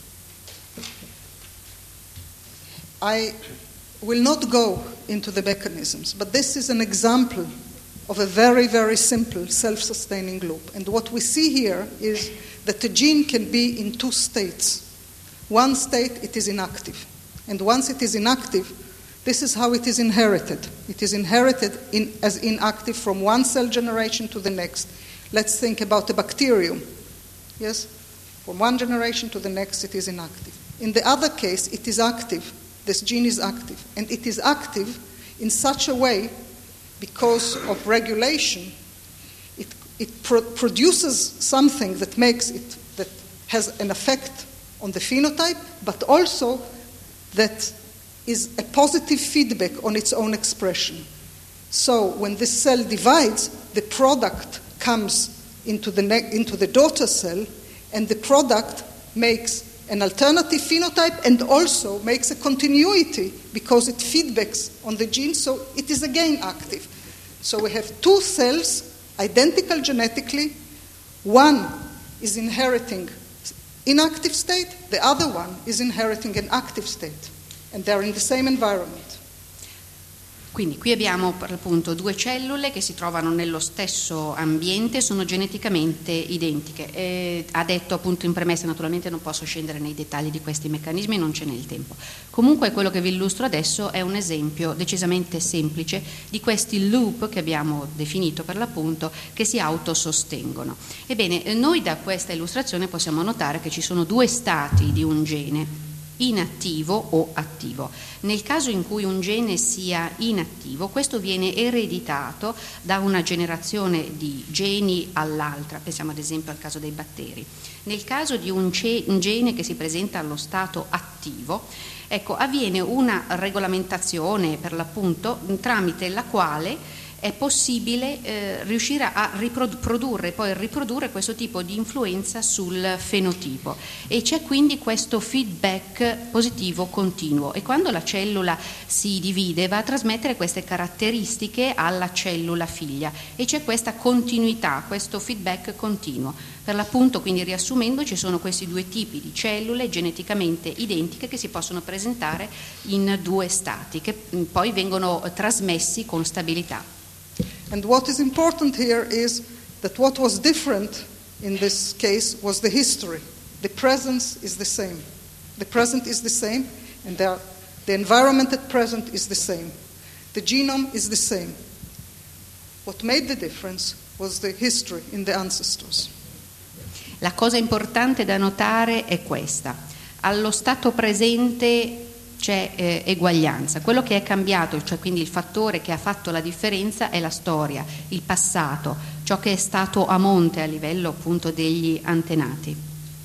I will not go into the mechanisms, but this is an example of a very, very simple self-sustaining loop. And what we see here is that the gene can be in two states. One state, it is inactive. And once it is inactive, this is how it is inherited. It is inherited as inactive from one cell generation to the next. Let's think about a bacterium. Yes? From one generation to the next, it is inactive. In the other case, it is active. This gene is active. And it is active in such a way, because of regulation, it produces something that that has an effect on the phenotype, but also that is a positive feedback on its own expression. So when this cell divides, the product comes into the daughter cell, and the product makes an alternative phenotype and also makes a continuity because it feedbacks on the gene, so it is again active. So we have two cells, identical genetically. One is inheriting inactive state, the other one is inheriting an active state, and they're in the same environment. Quindi qui abbiamo per l'appunto due cellule che si trovano nello stesso ambiente, sono geneticamente identiche. Ha detto appunto in premessa, naturalmente non posso scendere nei dettagli di questi meccanismi, non ce n'è il tempo. Comunque quello che vi illustro adesso è un esempio decisamente semplice di questi loop che abbiamo definito per l'appunto, che si autosostengono. Ebbene, noi da questa illustrazione possiamo notare che ci sono due stati di un gene, inattivo o attivo. Nel caso in cui un gene sia inattivo, questo viene ereditato da una generazione di geni all'altra, pensiamo ad esempio al caso dei batteri. Nel caso di un gene che si presenta allo stato attivo, ecco, avviene una regolamentazione per l'appunto tramite la quale è possibile riuscire a riprodurre e poi riprodurre questo tipo di influenza sul fenotipo, e c'è quindi questo feedback positivo continuo, e quando la cellula si divide va a trasmettere queste caratteristiche alla cellula figlia e c'è questa continuità, questo feedback continuo. Per l'appunto, quindi riassumendo, ci sono questi due tipi di cellule geneticamente identiche che si possono presentare in due stati che poi vengono trasmessi con stabilità. And what is important here is that what was different in this case was the history. The presence is the same. The present is the same, and the environment at present is the same. The genome is the same. What made the difference was the history in the ancestors. La cosa importante da notare è questa: allo stato presente c'è eguaglianza. Quello che è cambiato, cioè quindi il fattore che ha fatto la differenza, è la storia, il passato, ciò che è stato a monte a livello appunto degli antenati.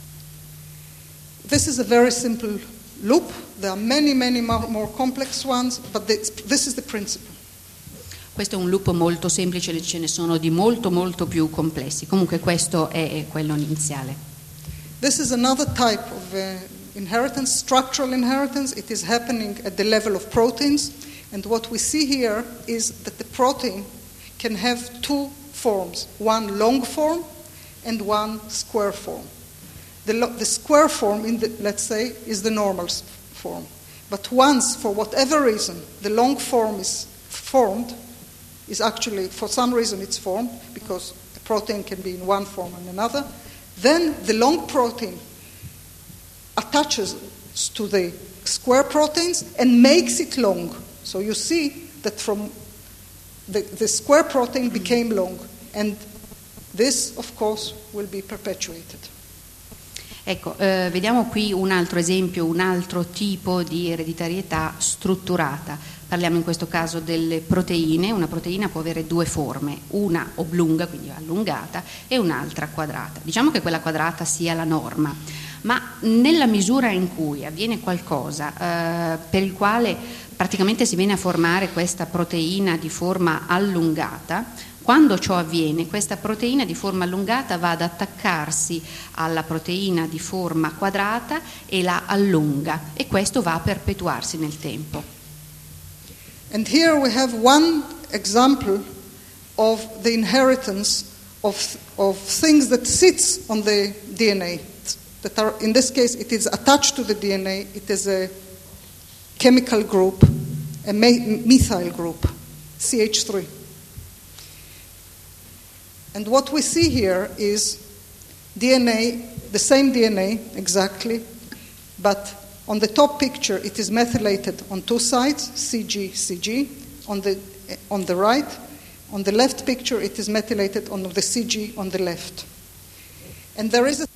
This is a very simple loop. There are many more complex ones, but this is the principle. Questo è un loop molto semplice, ce ne sono di molto più complessi. Comunque questo è quello iniziale. This is another type of inheritance, structural inheritance. It is happening at the level of proteins, and what we see here is that the protein can have two forms, one long form and one square form. The square form, let's say, is the normal form. But once, for whatever reason, the long form is formed, is actually, for some reason it's formed, because a protein can be in one form and another, then the long protein attaches to the square proteins and makes it long. So you see that from the square protein became long, and this, of course, will be perpetuated. Ecco, vediamo qui un altro esempio, un altro tipo di ereditarietà strutturata. Parliamo in questo caso delle proteine. Una proteina può avere due forme, una oblunga, quindi allungata, e un'altra quadrata. Diciamo che quella quadrata sia la norma, ma nella misura in cui avviene qualcosa per il quale praticamente si viene a formare questa proteina di forma allungata, quando ciò avviene, questa proteina di forma allungata va ad attaccarsi alla proteina di forma quadrata e la allunga, e questo va a perpetuarsi nel tempo. And here we have one example of the inheritance of things that sits on the DNA. That are, in this case, it is attached to the DNA. It is a chemical group, a methyl group, CH3. And what we see here is DNA, the same DNA exactly, but on the top picture it is methylated on two sides, CG, CG, on the right. On the left picture it is methylated on the CG on the left. And there is a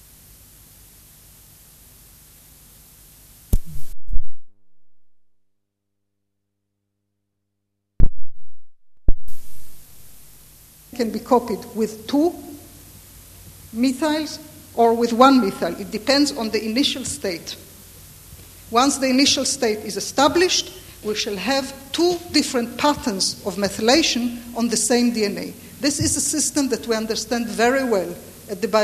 can be copied with two methyls or with one methyl. It depends on the initial state. Once the initial state is established, we shall have two different patterns of methylation on the same DNA. This is a system that we understand very well at the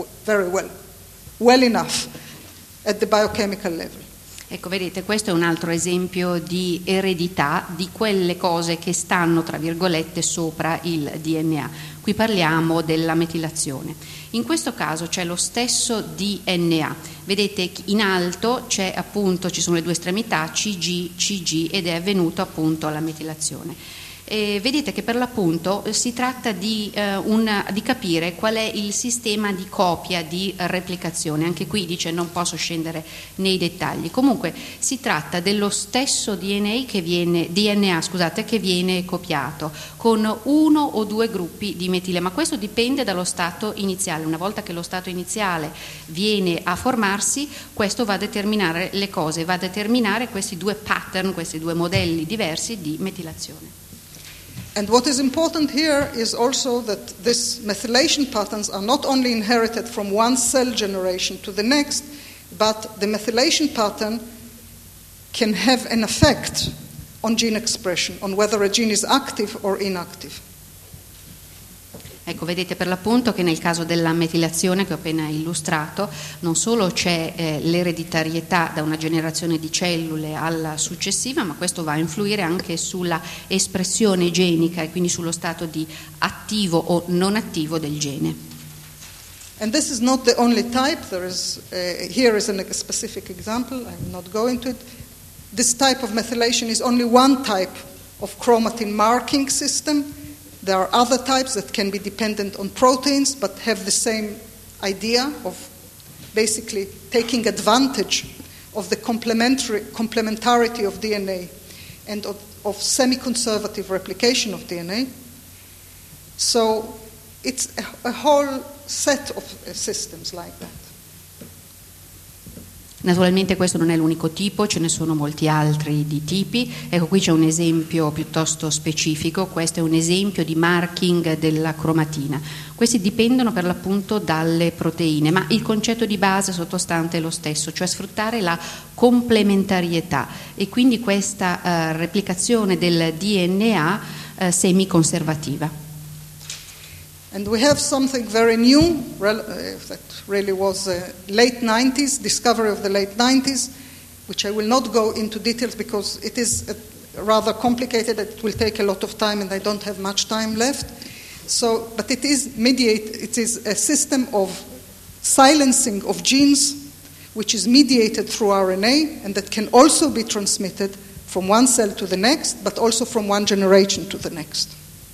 well enough at the biochemical level. Ecco, vedete, questo è un altro esempio di eredità di quelle cose che stanno, tra virgolette, sopra il DNA. Qui parliamo della metilazione. In questo caso c'è lo stesso DNA. Vedete, in alto c'è appunto, ci sono le due estremità, CG, CG, ed è avvenuto appunto la metilazione. E vedete che per l'appunto si tratta di capire qual è il sistema di copia, di replicazione. Anche qui dice non posso scendere nei dettagli. Comunque si tratta dello stesso DNA che viene copiato con uno o due gruppi di metile, ma questo dipende dallo stato iniziale. Una volta che lo stato iniziale viene a formarsi, questo va a determinare le cose, va a determinare questi due pattern, questi due modelli diversi di metilazione. And what is important here is also that these methylation patterns are not only inherited from one cell generation to the next, but the methylation pattern can have an effect on gene expression, on whether a gene is active or inactive. Ecco, vedete per l'appunto che nel caso della metilazione che ho appena illustrato non solo c'è l'ereditarietà da una generazione di cellule alla successiva, ma questo va a influire anche sulla espressione genica e quindi sullo stato di attivo o non attivo del gene. And this is not the only type. There is here is a specific example. I'm not going to it. This type of methylation is only one type of chromatin marking system. There are other types that can be dependent on proteins but have the same idea of basically taking advantage of the complementarity of DNA and of semi-conservative replication of DNA. So it's a whole set of systems like that. Naturalmente questo non è l'unico tipo, ce ne sono molti altri di tipi. Ecco, qui c'è un esempio piuttosto specifico, questo è un esempio di marking della cromatina. Questi dipendono per l'appunto dalle proteine, ma il concetto di base sottostante è lo stesso, cioè sfruttare la complementarietà e quindi questa replicazione del DNA semiconservativa. And we have something very new that really was late 90s, discovery of the late 90s, which I will not go into details because it is rather complicated. It will take a lot of time and I don't have much time left. So, but it is a system of silencing of genes, which is mediated through RNA and that can also be transmitted from one cell to the next, but also from one generation to the next.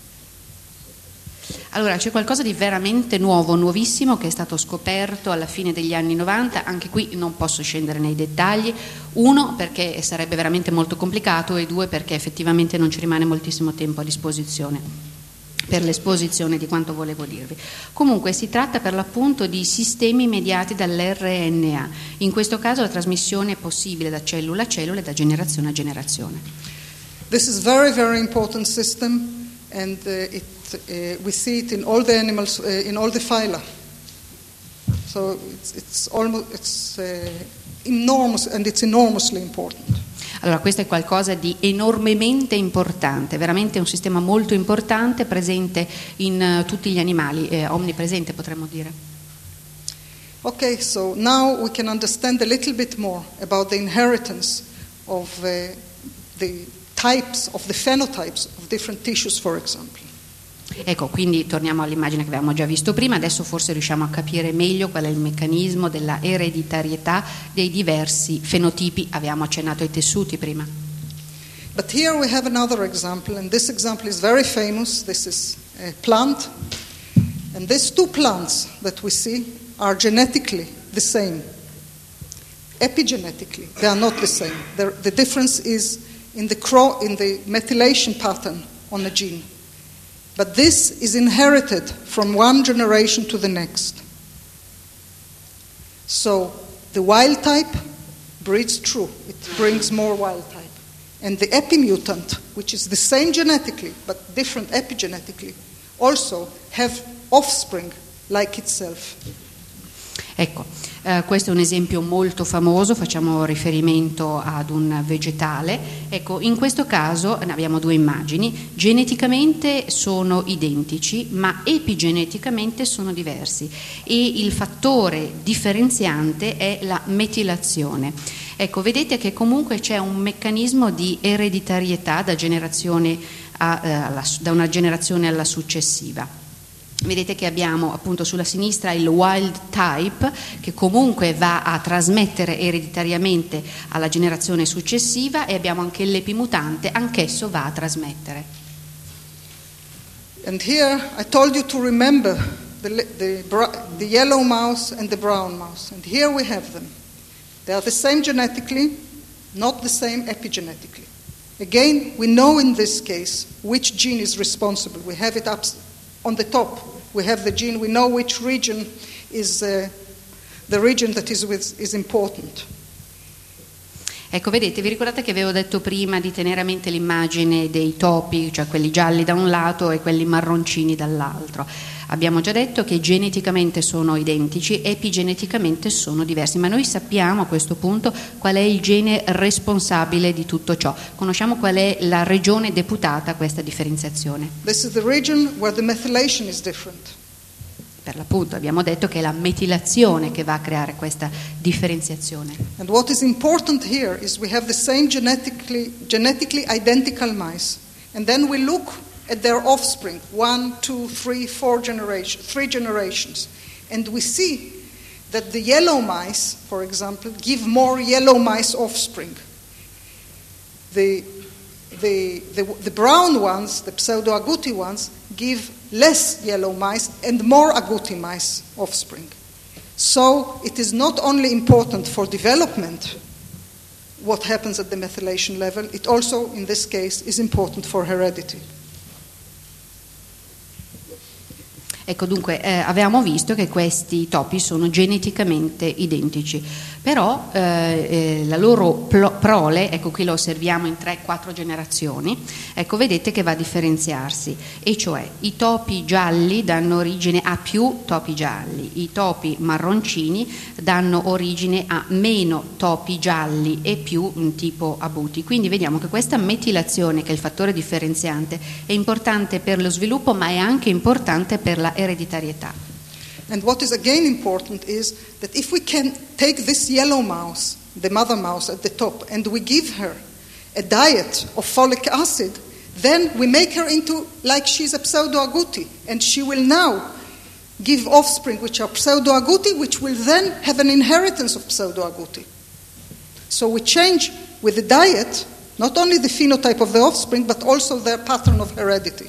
Allora, c'è qualcosa di veramente nuovo, nuovissimo, che è stato scoperto alla fine degli anni 90, anche qui non posso scendere nei dettagli, uno perché sarebbe veramente molto complicato e due perché effettivamente non ci rimane moltissimo tempo a disposizione per l'esposizione di quanto volevo dirvi. Comunque si tratta per l'appunto di sistemi mediati dall'RNA, in questo caso la trasmissione è possibile da cellula a cellula e da generazione a generazione. This is very, very important system and we see it in all the animals, in all the phyla. So it's enormous, and it's enormously important. Allora, questo è qualcosa di enormemente importante, veramente un sistema molto importante, presente in tutti gli animali, omnipresente potremmo dire. Okay, so now we can understand a little bit more about the inheritance of the types, of the phenotypes of different tissues, for example. Ecco, quindi torniamo all'immagine che avevamo già visto prima, adesso forse riusciamo a capire meglio qual è il meccanismo della ereditarietà dei diversi fenotipi, avevamo accennato ai tessuti prima. But here we have another example, and this example is very famous. This is a plant, and these two plants that we see are genetically the same. Epigenetically, they are not the same. The difference is in the methylation pattern on the gene. But this is inherited from one generation to the next. So the wild type breeds true. It brings more wild type. And the epimutant, which is the same genetically but different epigenetically, also have offspring like itself. Ecco, questo è un esempio molto famoso, facciamo riferimento ad un vegetale. Ecco, in questo caso ne abbiamo due immagini, geneticamente sono identici ma epigeneticamente sono diversi e il fattore differenziante è la metilazione. Ecco, vedete che comunque c'è un meccanismo di ereditarietà da una generazione alla successiva. Vedete che abbiamo appunto sulla sinistra il wild type che comunque va a trasmettere ereditariamente alla generazione successiva e abbiamo anche l'epimutante, anch'esso va a trasmettere. And here I told you to remember the yellow mouse and the brown mouse, and here we have them. They are the same genetically, not the same epigenetically. Again, we know in this case which gene is responsible. We have it up on the top. We have the gene. We know which region is the region that is important. Ecco, vedete, vi ricordate che avevo detto prima di tenere a mente l'immagine dei topi, cioè quelli gialli da un lato e quelli marroncini dall'altro. Abbiamo già detto che geneticamente sono identici, epigeneticamente sono diversi, ma noi sappiamo a questo punto qual è il gene responsabile di tutto ciò. Conosciamo qual è la regione deputata a questa differenziazione. This is the region where the methylation is different. Per l'appunto abbiamo detto che è la metilazione che va a creare questa differenziazione. And what is important here is we have the same genetically identical mice, and then we look at their offspring, 1, 2, 3, 4 generations, 3 generations, and we see that the yellow mice, for example, give more yellow mice offspring. The brown ones, the pseudo-agouti ones, give less yellow mice and more agouti mice offspring. So it is not only important for development what happens at the methylation level, it also, in this case, is important for heredity. Ecco, dunque, avevamo visto che questi topi sono geneticamente identici, però la loro prole, ecco qui lo osserviamo in 3-4 generazioni, ecco vedete che va a differenziarsi, e cioè i topi gialli danno origine a più topi gialli, i topi marroncini danno origine a meno topi gialli e più tipo abuti. Quindi vediamo che questa metilazione, che è il fattore differenziante, è importante per lo sviluppo ma è anche importante per la ereditarietà. And what is again important is that if we can take this yellow mouse, the mother mouse at the top, and we give her a diet of folic acid, then we make her into like she's a pseudo-agouti, and she will now give offspring which are pseudoagouti, which will then have an inheritance of pseudoagouti. So we change with the diet not only the phenotype of the offspring, but also their pattern of heredity.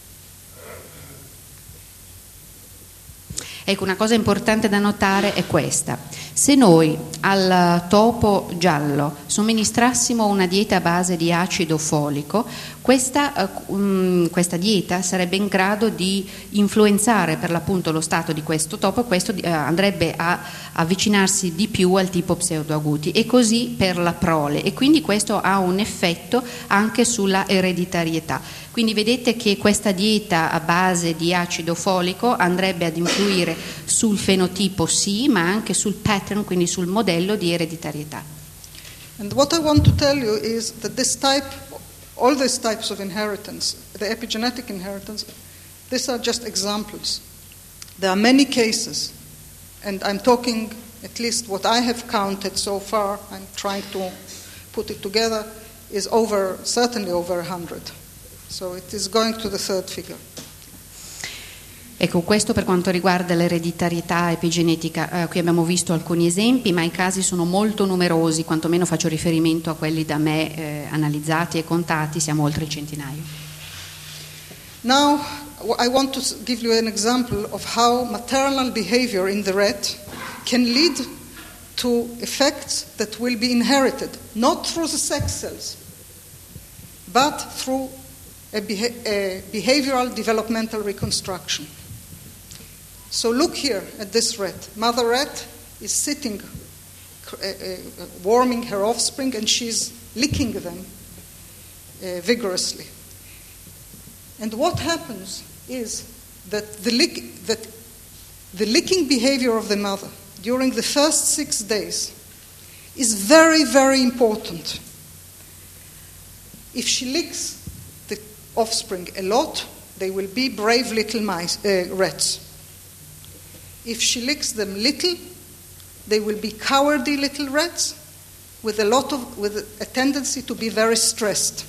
Ecco, una cosa importante da notare è questa. Se noi al topo giallo somministrassimo una dieta a base di acido folico, questa dieta sarebbe in grado di influenzare per l'appunto lo stato di questo topo e questo andrebbe a avvicinarsi di più al tipo pseudoagouti e così per la prole, e quindi questo ha un effetto anche sulla ereditarietà. Quindi vedete che questa dieta a base di acido folico andrebbe ad influire sul fenotipo sì, ma anche sul pattern, quindi sul modello di ereditarietà. And what I want to tell you is that all these types of inheritance, the epigenetic inheritance, these are just examples. There are many cases, and I'm talking at least what I have counted so far, I'm trying to put it together, is certainly over 100. So it is going to the third figure. Ecco, questo per quanto riguarda l'ereditarietà epigenetica. Qui abbiamo visto alcuni esempi, ma i casi sono molto numerosi, quantomeno faccio riferimento a quelli da me analizzati e contati, siamo oltre il centinaio. Now I want to give you an example of how maternal behavior in the rat can lead to effects that will be inherited, not through the sex cells, but through a behavioral developmental reconstruction. So look here at this rat. Mother rat is sitting, warming her offspring, and she's licking them vigorously. And what happens is that the licking behavior of the mother during the first 6 days is very, very important. If she licks the offspring a lot, they will be brave little rats. If she licks them little, they will be cowardly little rats with a tendency to be very stressed.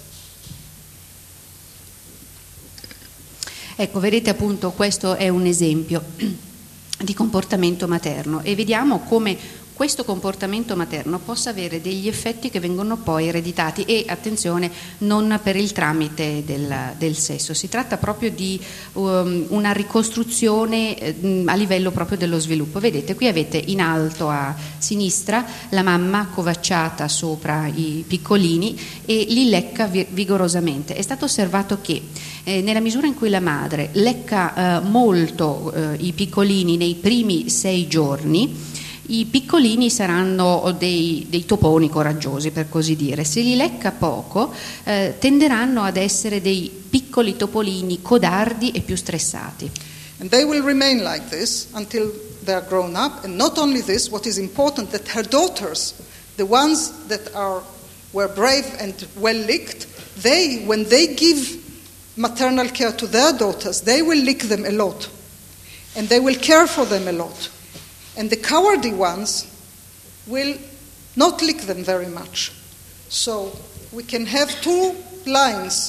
Ecco, vedete appunto questo è un esempio di comportamento materno e vediamo come questo comportamento materno possa avere degli effetti che vengono poi ereditati e, attenzione, non per il tramite del sesso. Si tratta proprio di una ricostruzione a livello proprio dello sviluppo. Vedete, qui avete in alto a sinistra la mamma accovacciata sopra i piccolini e li lecca vigorosamente. È stato osservato che nella misura in cui la madre lecca molto i piccolini nei primi 6 giorni, i piccolini saranno dei toponi coraggiosi, per così dire. Se li lecca poco, tenderanno ad essere dei piccoli topolini codardi e più stressati. And they will remain like this until they are grown up. And not only this, what is important that her daughters, the ones that were brave and well licked, when they give maternal care to their daughters, they will lick them a lot, and they will care for them a lot. And the cowardly ones will not lick them very much. So we can have 2 lines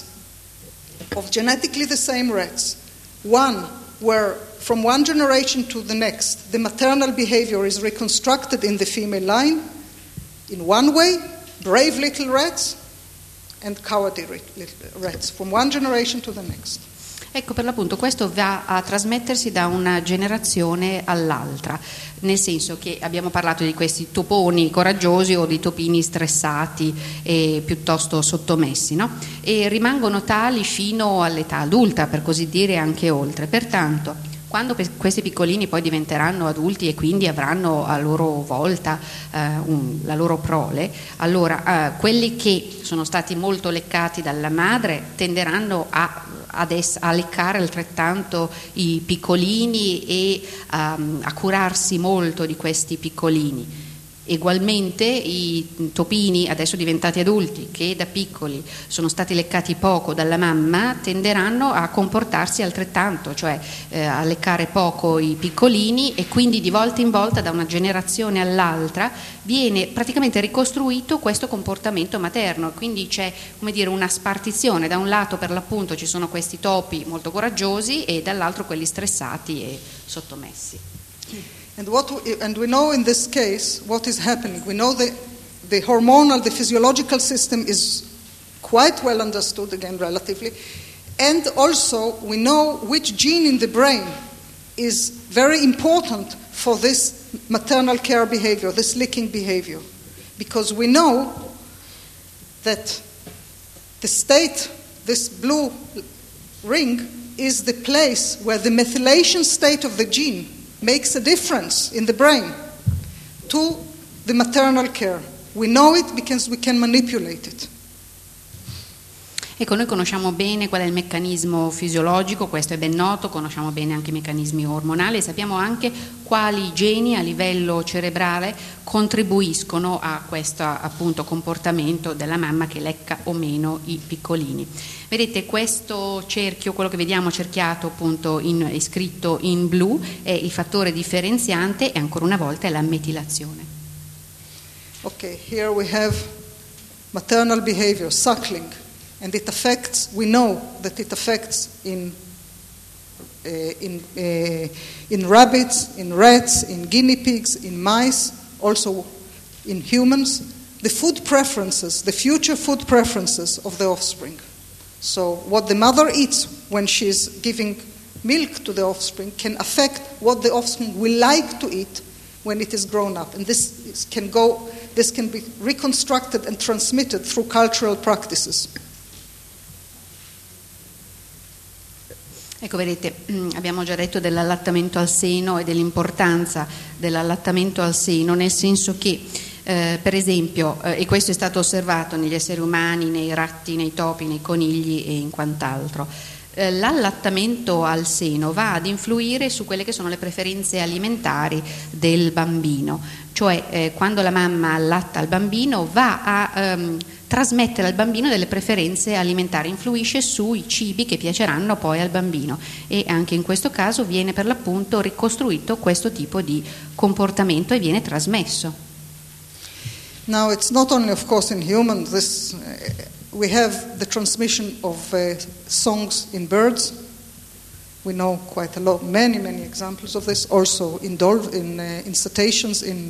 of genetically the same rats. One where from one generation to the next the maternal behavior is reconstructed in the female line in one way, brave little rats, and cowardly little rats from one generation to the next. Ecco, per l'appunto questo va a trasmettersi da una generazione all'altra, nel senso che abbiamo parlato di questi toponi coraggiosi o di topini stressati e piuttosto sottomessi, no? E rimangono tali fino all'età adulta, per così dire, anche oltre. Pertanto, quando questi piccolini poi diventeranno adulti e quindi avranno a loro volta la loro prole, allora quelli che sono stati molto leccati dalla madre tenderanno a leccare altrettanto i piccolini e a curarsi molto di questi piccolini. Egualmente i topini, adesso diventati adulti, che da piccoli sono stati leccati poco dalla mamma, tenderanno a comportarsi altrettanto, cioè a leccare poco i piccolini, e quindi di volta in volta, da una generazione all'altra, viene praticamente ricostruito questo comportamento materno. Quindi c'è, come dire, una spartizione: da un lato per l'appunto ci sono questi topi molto coraggiosi e dall'altro quelli stressati e sottomessi. And we know in this case what is happening. We know the hormonal, the physiological system is quite well understood, again relatively, and also we know which gene in the brain is very important for this maternal care behavior, this licking behavior, because we know that the state, this blue ring, is the place where the methylation state of the gene makes a difference in the brain to the maternal care. We know it because we can manipulate it. Ecco, noi conosciamo bene qual è il meccanismo fisiologico, questo è ben noto, conosciamo bene anche i meccanismi ormonali e sappiamo anche quali geni a livello cerebrale contribuiscono a questo appunto comportamento della mamma che lecca o meno i piccolini. Vedete, questo cerchio, quello che vediamo cerchiato appunto è scritto in blu, è il fattore differenziante e ancora una volta è la metilazione. Okay, here we have maternal behavior, suckling. And it affects, we know that it affects in rabbits, in rats, in guinea pigs, in mice, also in humans, the food preferences, the future food preferences of the offspring. So what the mother eats when she's giving milk to the offspring can affect what the offspring will like to eat when it is grown up. And this can be reconstructed and transmitted through cultural practices. Ecco, vedete, abbiamo già detto dell'allattamento al seno e dell'importanza dell'allattamento al seno, nel senso che, per esempio, e questo è stato osservato negli esseri umani, nei ratti, nei topi, nei conigli e in quant'altro, l'allattamento al seno va ad influire su quelle che sono le preferenze alimentari del bambino, cioè quando la mamma allatta il bambino va a trasmettere al bambino delle preferenze alimentari, influisce sui cibi che piaceranno poi al bambino e anche in questo caso viene per l'appunto ricostruito questo tipo di comportamento e viene trasmesso. Now it's not only of course in humans, we have the transmission of songs in birds. We know quite a lot, many examples of this, also in cetaceans, in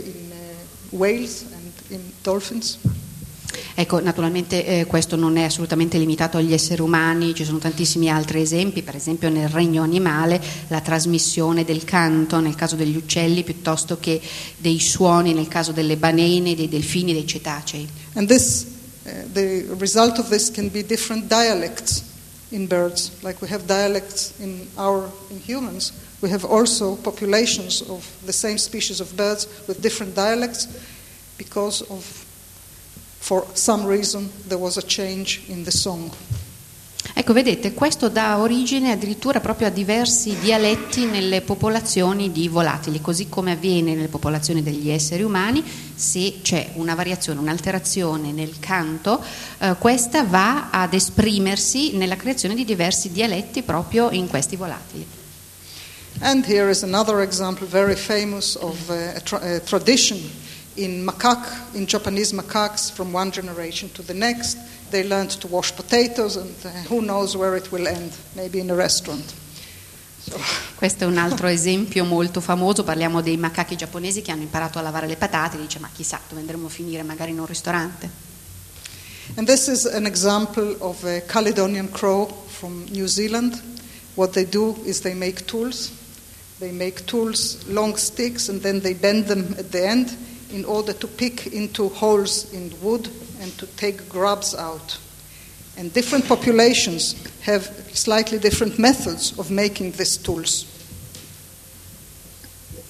whales and in dolphins. Ecco, naturalmente questo non è assolutamente limitato agli esseri umani, ci sono tantissimi altri esempi, per esempio nel regno animale la trasmissione del canto nel caso degli uccelli piuttosto che dei suoni nel caso delle balene, dei delfini, dei cetacei. And this, the result of this can be different dialects in birds, like we have dialects in humans. We have also populations of the same species of birds with different dialects because of, for some reason, there was a change in the song. Ecco, vedete, questo dà origine addirittura proprio a diversi dialetti nelle popolazioni di volatili, così come avviene nelle popolazioni degli esseri umani. Se c'è una variazione, un'alterazione nel canto, questa va ad esprimersi nella creazione di diversi dialetti proprio in questi volatili. And here is another example, very famous, of a tradition in Japanese macaques from one generation to the next. They learned to wash potatoes and who knows where it will end, maybe in a restaurant. So. Questo è un altro esempio molto famoso, parliamo dei macachi giapponesi che hanno imparato a lavare le patate, dice ma chissà dove andremo a finire, magari in un ristorante. And this is an example of a Caledonian crow from New Zealand. What they do is they make tools. They make tools, long sticks, and then they bend them at the end in order to pick into holes in wood and to take grubs out. And different populations have slightly different methods of making these tools.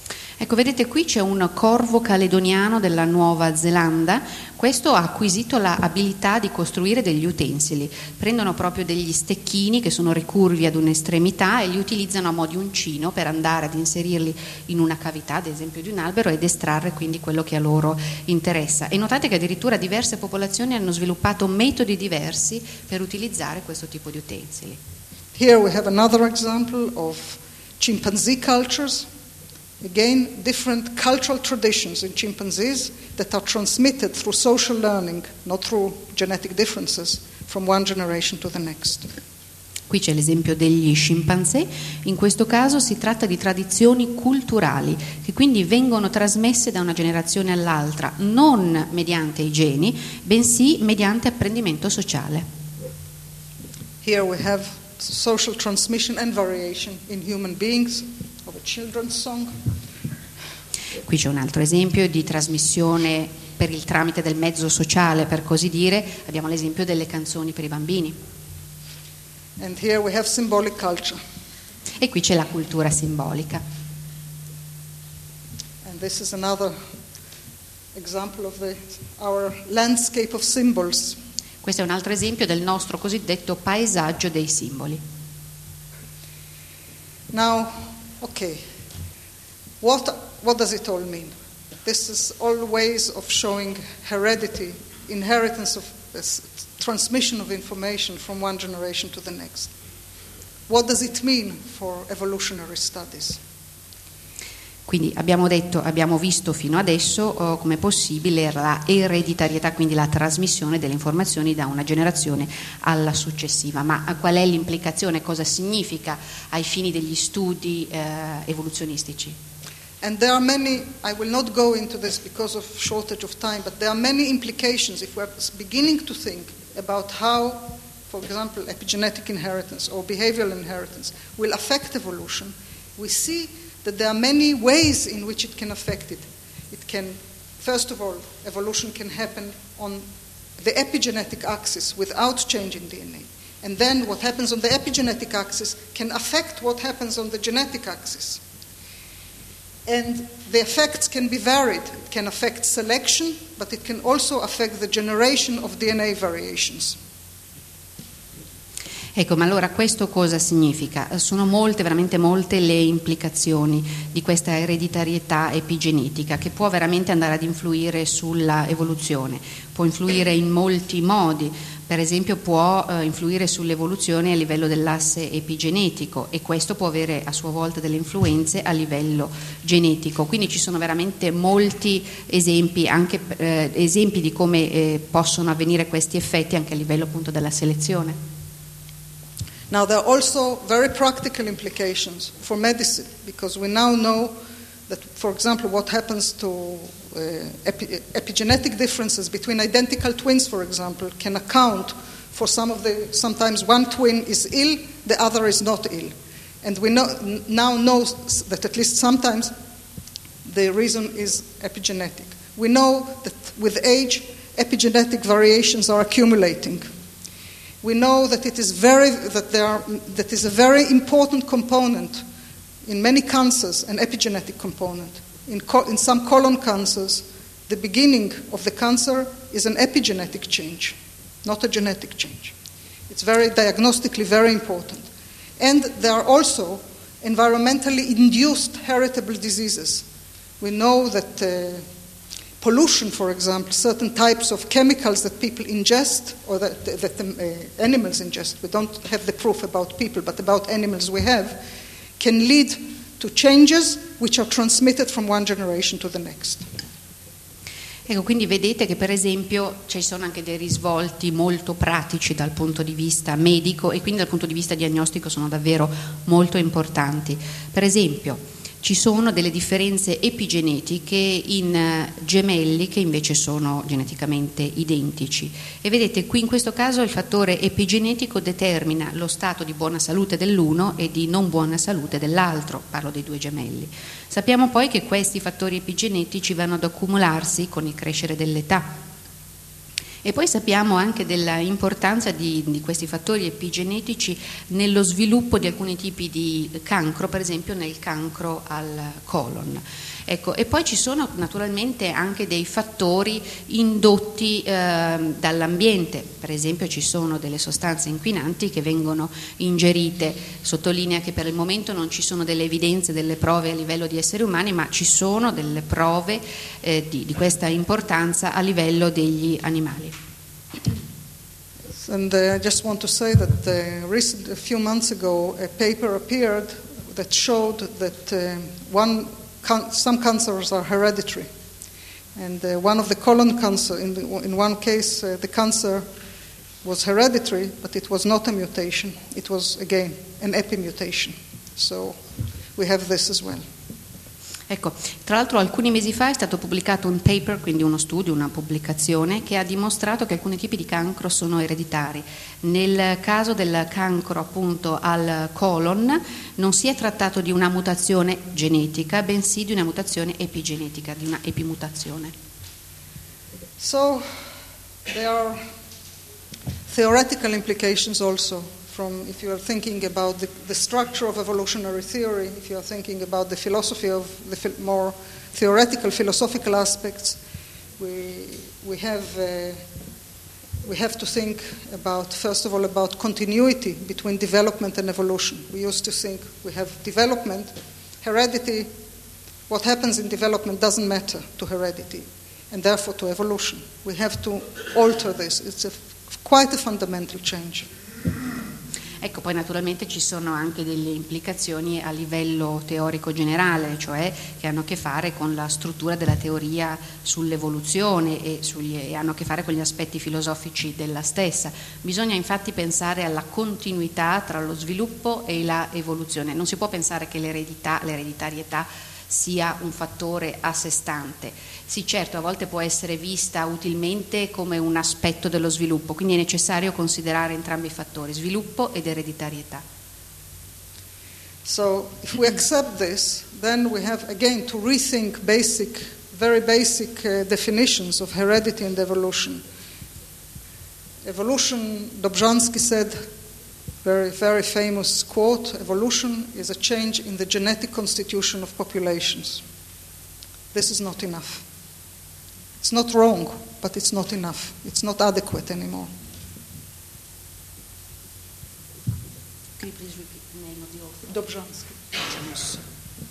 Ecco, vedete qui c'è un corvo caledoniano della Nuova Zelanda. Questo ha acquisito l'abilità di costruire degli utensili. Prendono proprio degli stecchini che sono ricurvi ad un'estremità e li utilizzano a mo' di uncino per andare ad inserirli in una cavità, ad esempio di un albero, ed estrarre quindi quello che a loro interessa. E notate che addirittura diverse popolazioni hanno sviluppato metodi diversi per utilizzare questo tipo di utensili. Here we have another example of chimpanzee cultures. Again, different cultural traditions in chimpanzees that are transmitted through social learning, not through genetic differences, from one generation to the next. Qui c'è l'esempio degli scimpanzé. In questo caso si tratta di tradizioni culturali che quindi vengono trasmesse da una generazione all'altra, non mediante i geni, bensì mediante apprendimento sociale. Here we have social transmission and variation in human beings of a children's song. Qui c'è un altro esempio di trasmissione per il tramite del mezzo sociale, per così dire. Abbiamo l'esempio delle canzoni per i bambini. And here we have symbolic culture. E qui c'è la cultura simbolica. And this is another example of our landscape of symbols. Questo è un altro esempio del nostro cosiddetto paesaggio dei simboli. Now, okay, what does it all mean? This is all ways of showing heredity, inheritance of transmission of information from one generation to the next. What does it mean for evolutionary studies? Quindi abbiamo visto fino adesso come possibile la ereditarietà, quindi la trasmissione delle informazioni da una generazione alla successiva. Ma qual è l'implicazione? Cosa significa ai fini degli studi evoluzionistici? And there are many, I will not go into this because of shortage of time, but there are many implications if we're beginning to think about how, for example, epigenetic inheritance or behavioral inheritance will affect evolution. We see that there are many ways in which it can affect it. It can, first of all, evolution can happen on the epigenetic axis without changing DNA. And then what happens on the epigenetic axis can affect what happens on the genetic axis. And the effects can be varied. It can affect selection, but it can also affect the generation of DNA variations. Ecco, ma allora questo cosa significa? Sono molte, veramente molte le implicazioni di questa ereditarietà epigenetica che può veramente andare ad influire sulla evoluzione. Può influire in molti modi, per esempio può influire sull'evoluzione a livello dell'asse epigenetico e questo può avere a sua volta delle influenze a livello genetico. Quindi ci sono veramente molti esempi, anche esempi di come possono avvenire questi effetti anche a livello appunto della selezione. Now, there are also very practical implications for medicine, because we now know that, for example, what happens to epigenetic differeces between identical twins, for example, can account for sometimes one twin is ill, the other is not ill. And we now know that at least sometimes the reason is epigenetic. We know that with age, epigenetic variations are accumulating. We know that that is a very important component in many cancers, an epigenetic component. In some colon cancers, the beginning of the cancer is an epigenetic change, not a genetic change. It's diagnostically very important. And there are also environmentally induced heritable diseases. We know that pollution, for example, certain types of chemicals that people ingest or that animals ingest, we don't have the proof about people, but about animals we have, can lead to changes which are transmitted from one generation to the next. Ecco, quindi vedete che per esempio ci sono anche dei risvolti molto pratici dal punto di vista medico e quindi dal punto di vista diagnostico sono davvero molto importanti. Per esempio, ci sono delle differenze epigenetiche in gemelli che invece sono geneticamente identici e vedete qui in questo caso il fattore epigenetico determina lo stato di buona salute dell'uno e di non buona salute dell'altro, parlo dei due gemelli. Sappiamo poi che questi fattori epigenetici vanno ad accumularsi con il crescere dell'età E poi sappiamo anche della importanza di questi fattori epigenetici nello sviluppo di alcuni tipi di cancro, per esempio nel cancro al colon. Ecco, e poi ci sono naturalmente anche dei fattori indotti dall'ambiente, per esempio ci sono delle sostanze inquinanti che vengono ingerite. Sottolinea che per il momento non ci sono delle evidenze, delle prove a livello di esseri umani, ma ci sono delle prove di questa importanza a livello degli animali. And I just want to say that a few months ago a paper appeared that showed that some cancers are hereditary, and one of the colon cancer, in one case the cancer was hereditary, but it was not a mutation, it was again an epimutation. So we have this as well. Ecco, tra l'altro alcuni mesi fa è stato pubblicato un paper, quindi uno studio, una pubblicazione, che ha dimostrato che alcuni tipi di cancro sono ereditari. Nel caso del cancro appunto al colon non si è trattato di una mutazione genetica, bensì di una mutazione epigenetica, di una epimutazione. So there are theoretical implications also. If you are thinking about the structure of evolutionary theory, if you are thinking about the philosophy of the more theoretical philosophical aspects, we have to think about, first of all, about continuity between development and evolution. We used to think we have development, heredity. What happens in development doesn't matter to heredity, and therefore to evolution. We have to alter this. It's quite a fundamental change. Ecco, poi naturalmente ci sono anche delle implicazioni a livello teorico generale, cioè che hanno a che fare con la struttura della teoria sull'evoluzione e hanno a che fare con gli aspetti filosofici della stessa. Bisogna infatti pensare alla continuità tra lo sviluppo e la evoluzione. Non si può pensare che l'ereditarietà sia un fattore a sé stante. Sì, certo, a volte può essere vista utilmente come un aspetto dello sviluppo, quindi è necessario considerare entrambi i fattori, sviluppo ed ereditarietà. So, if we accept this, then we have again to rethink very basic definitions of heredity and evolution. Evolution, Dobzhansky said, very, very famous quote, evolution is a change in the genetic constitution of populations. This is not enough. It's not wrong, but it's not enough. It's not adequate anymore. Can you please repeat the name of the author? Dobzhansky.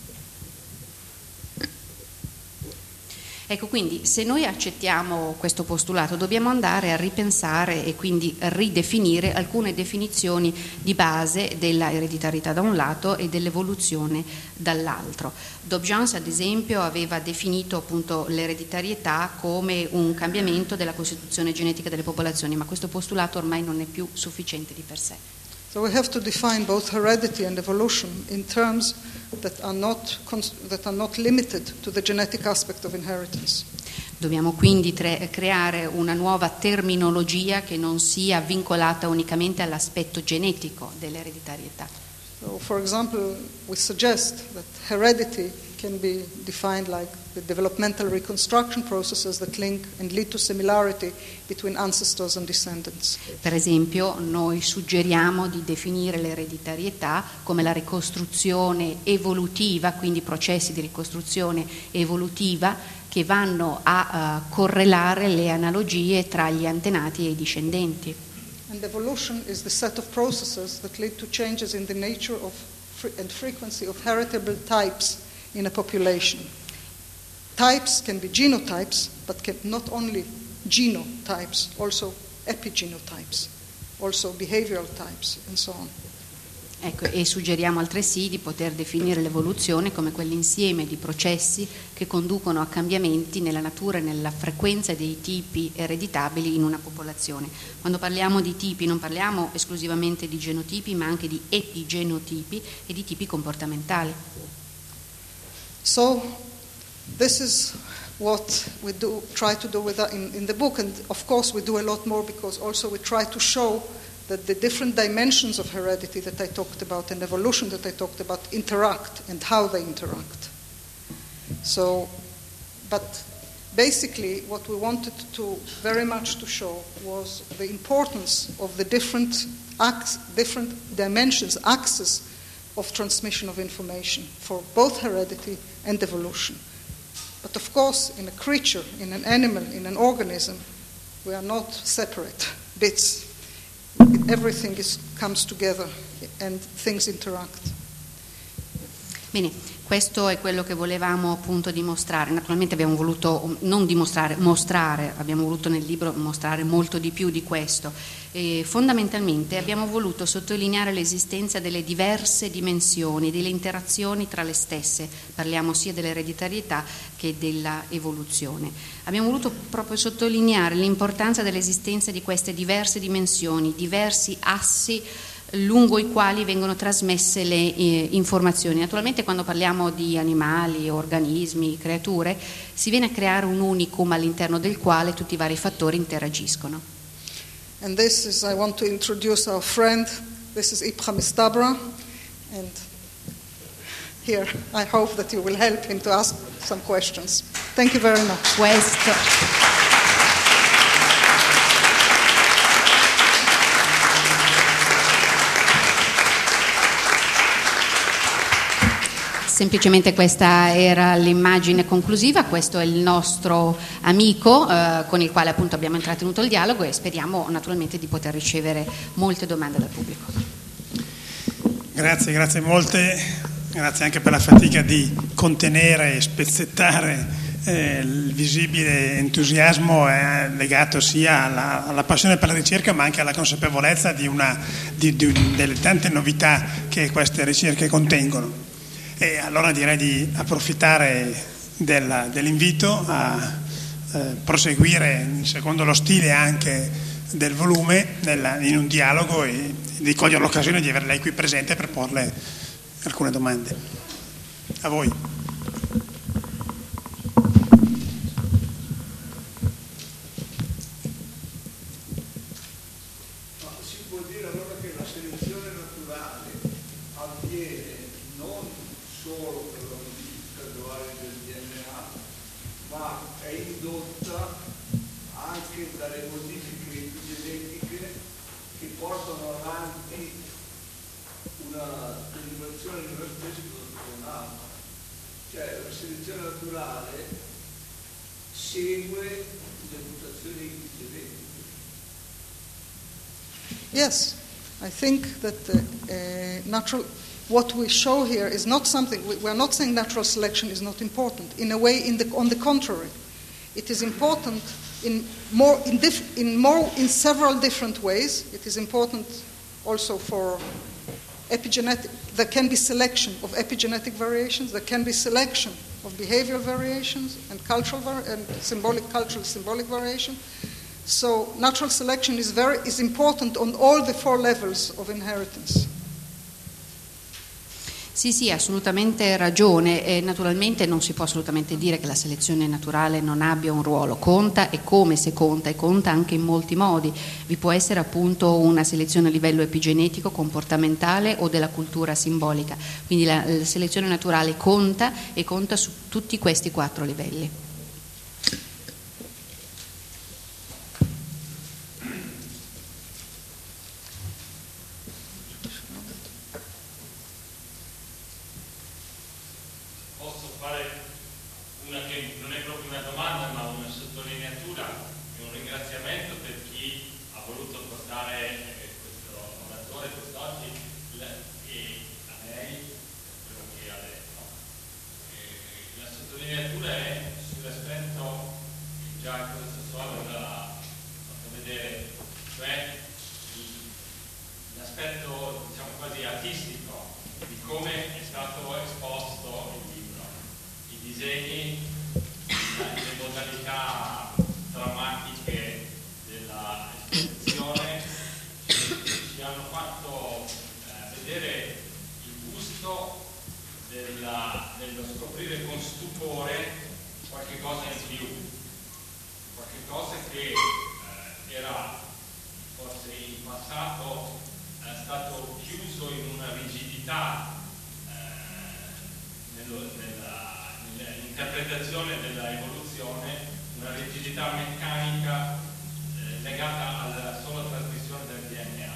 Ecco, quindi se noi accettiamo questo postulato dobbiamo andare a ripensare e quindi ridefinire alcune definizioni di base della ereditarietà da un lato e dell'evoluzione dall'altro. Dobzhansky, ad esempio, aveva definito appunto l'ereditarietà come un cambiamento della costituzione genetica delle popolazioni, ma questo postulato ormai non è più sufficiente di per sé. So we have to define both heredity and evolution in terms that are not limited to the genetic aspect of inheritance. Dobbiamo quindi creare una nuova terminologia che non sia vincolata unicamente all'aspetto genetico dell'ereditarietà. So, for example, we suggest that heredity can be defined like the developmental reconstruction processes that link and lead to similarity between ancestors and descendants. Per esempio, noi suggeriamo di definire l'ereditarietà come la ricostruzione evolutiva, quindi processi di ricostruzione evolutiva che vanno a correlare le analogie tra gli antenati e i discendenti. And evolution is the set of processes that lead to changes in the nature of and frequency of heritable types in a population. Types can be genotypes, but can not only genotypes, also epigenotypes, also behavioral types, and so on. Ecco, e suggeriamo altresì di poter definire l'evoluzione come quell'insieme di processi che conducono a cambiamenti nella natura e nella frequenza dei tipi ereditabili in una popolazione. Quando parliamo di tipi non parliamo esclusivamente di genotipi, ma anche di epigenotipi e di tipi comportamentali. So, this is what we try to do in the book, and of course we do a lot more because also we try to show that the different dimensions of heredity that I talked about and evolution that I talked about interact and how they interact. So, but basically what we wanted to very much to show was the importance of the different dimensions, axes of transmission of information for both heredity and evolution. But of course, in a creature, in an animal, in an organism, we are not separate bits. Everything comes together and things interact. Bene, questo è quello che volevamo appunto dimostrare. Naturalmente abbiamo voluto non mostrare, abbiamo voluto nel libro mostrare molto di più di questo. E fondamentalmente abbiamo voluto sottolineare l'esistenza delle diverse dimensioni, delle interazioni tra le stesse. Parliamo sia dell'ereditarietà che della evoluzione. Abbiamo voluto proprio sottolineare l'importanza dell'esistenza di queste diverse dimensioni, diversi assi lungo i quali vengono trasmesse le informazioni. Naturalmente quando parliamo di animali, organismi, creature, si viene a creare un unicum all'interno del quale tutti i vari fattori interagiscono. And this is, I want to introduce our friend. This is Ibrahim Istabra, and here I hope that you will help him to ask some questions. Thank you very much. Semplicemente questa era l'immagine conclusiva, questo è il nostro amico con il quale appunto abbiamo intrattenuto il dialogo e speriamo naturalmente di poter ricevere molte domande dal pubblico. Grazie molte, grazie anche per la fatica di contenere e spezzettare il visibile entusiasmo legato sia alla passione per la ricerca ma anche alla consapevolezza delle tante novità che queste ricerche contengono. E allora direi di approfittare dell'invito a proseguire secondo lo stile anche del volume in un dialogo e di cogliere l'occasione di avere lei qui presente per porle alcune domande. A voi. Si può dire allora che la selezione naturale avviene non solo per la modifica graduale del DNA, ma è indotta anche dalle modifiche epigenetiche che portano avanti una derivazione di una specie con un'altra. Cioè la selezione naturale segue le mutazioni epigenetiche. Yes, I think that what we show here is not something, we are not saying natural selection is not important. In a way, on the contrary, it is important in several different ways. It is important also for epigenetic, there can be selection of epigenetic variations, there can be selection of behavioral variations and cultural and symbolic variation. So natural selection is important on all the four levels of inheritance. Sì, assolutamente ragione e naturalmente non si può assolutamente dire che la selezione naturale non abbia un ruolo, conta e come se conta e conta anche in molti modi. Vi può essere appunto una selezione a livello epigenetico, comportamentale o della cultura simbolica, quindi la selezione naturale conta e conta su tutti questi 4 livelli. Dello scoprire con stupore qualche cosa in più, qualche cosa che era forse in passato stato chiuso in una rigidità nell'interpretazione della evoluzione una rigidità meccanica legata alla sola trasmissione del DNA.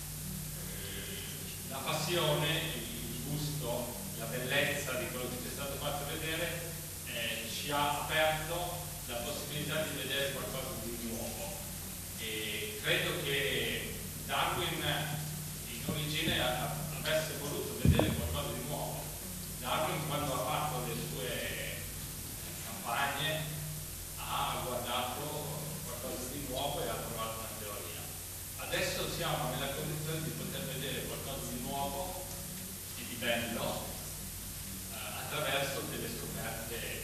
La passione, il gusto, la bellezza di quello che ci è stato fatto vedere ci ha aperto la possibilità di vedere qualcosa di nuovo, e credo che Darwin in origine avesse voluto vedere qualcosa di nuovo. Darwin, quando ha fatto le sue campagne, ha guardato qualcosa di nuovo e ha trovato una teoria. Adesso siamo nella condizione di poter vedere qualcosa di nuovo e di bello attraverso delle scoperte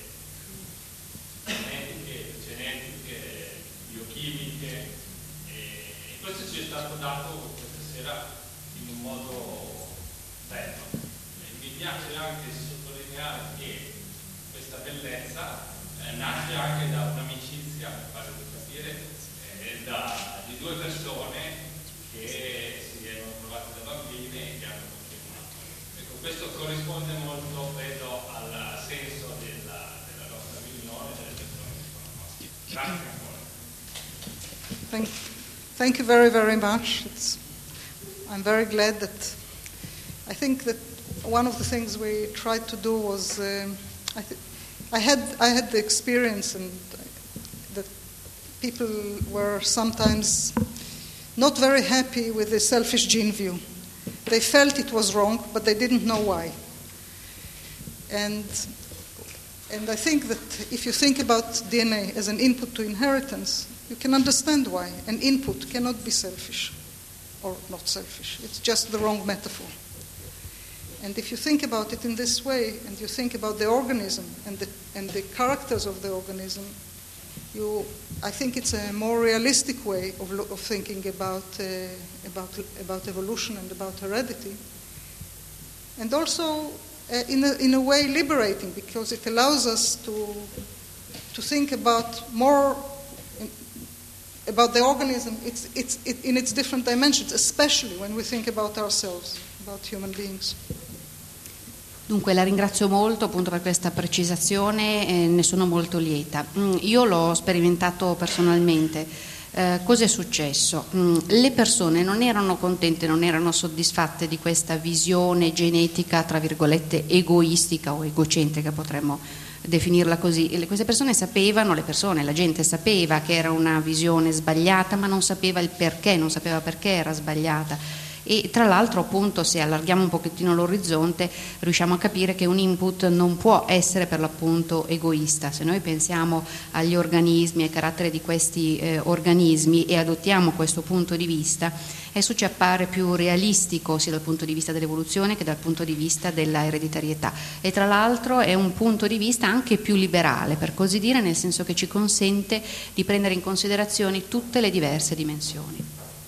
genetiche, biochimiche, e questo ci è stato dato questa sera in un modo bello. Mi piace anche sottolineare che questa bellezza nasce anche da un'amicizia, mi pare di capire, di due persone che si erano trovate da bambine e che hanno continuato. Ecco, questo corrisponde molto, vedo, al senso della nostra riunione, delle persone che sono qua. Grazie ancora. Thank you very, very much. I'm very glad that I think that one of the things we tried to do was I had the experience and that people were sometimes not very happy with the selfish gene view. They felt it was wrong, but they didn't know why. And I think that if you think about DNA as an input to inheritance, you can understand why. An input cannot be selfish or not selfish. It's just the wrong metaphor. And if you think about it in this way, and you think about the organism and the characters of the organism, I think it's a more realistic way of thinking about evolution and about heredity, and also in a way liberating, because it allows us to think about more about the organism in its different dimensions, especially when we think about ourselves, about human beings. Dunque la ringrazio molto appunto per questa precisazione, ne sono molto lieta. Io l'ho sperimentato personalmente. Cos'è successo? Le persone non erano contente, non erano soddisfatte di questa visione genetica, tra virgolette, egoistica o egocentrica, potremmo definirla così. Queste persone sapevano, la gente sapeva che era una visione sbagliata, ma non sapeva il perché, non sapeva perché era sbagliata. E tra l'altro, appunto, se allarghiamo un pochettino l'orizzonte, riusciamo a capire che un input non può essere per l'appunto egoista. Se noi pensiamo agli organismi, ai caratteri di questi organismi e adottiamo questo punto di vista, esso ci appare più realistico sia dal punto di vista dell'evoluzione che dal punto di vista della ereditarietà, e tra l'altro è un punto di vista anche più liberale, per così dire, nel senso che ci consente di prendere in considerazione tutte le diverse dimensioni.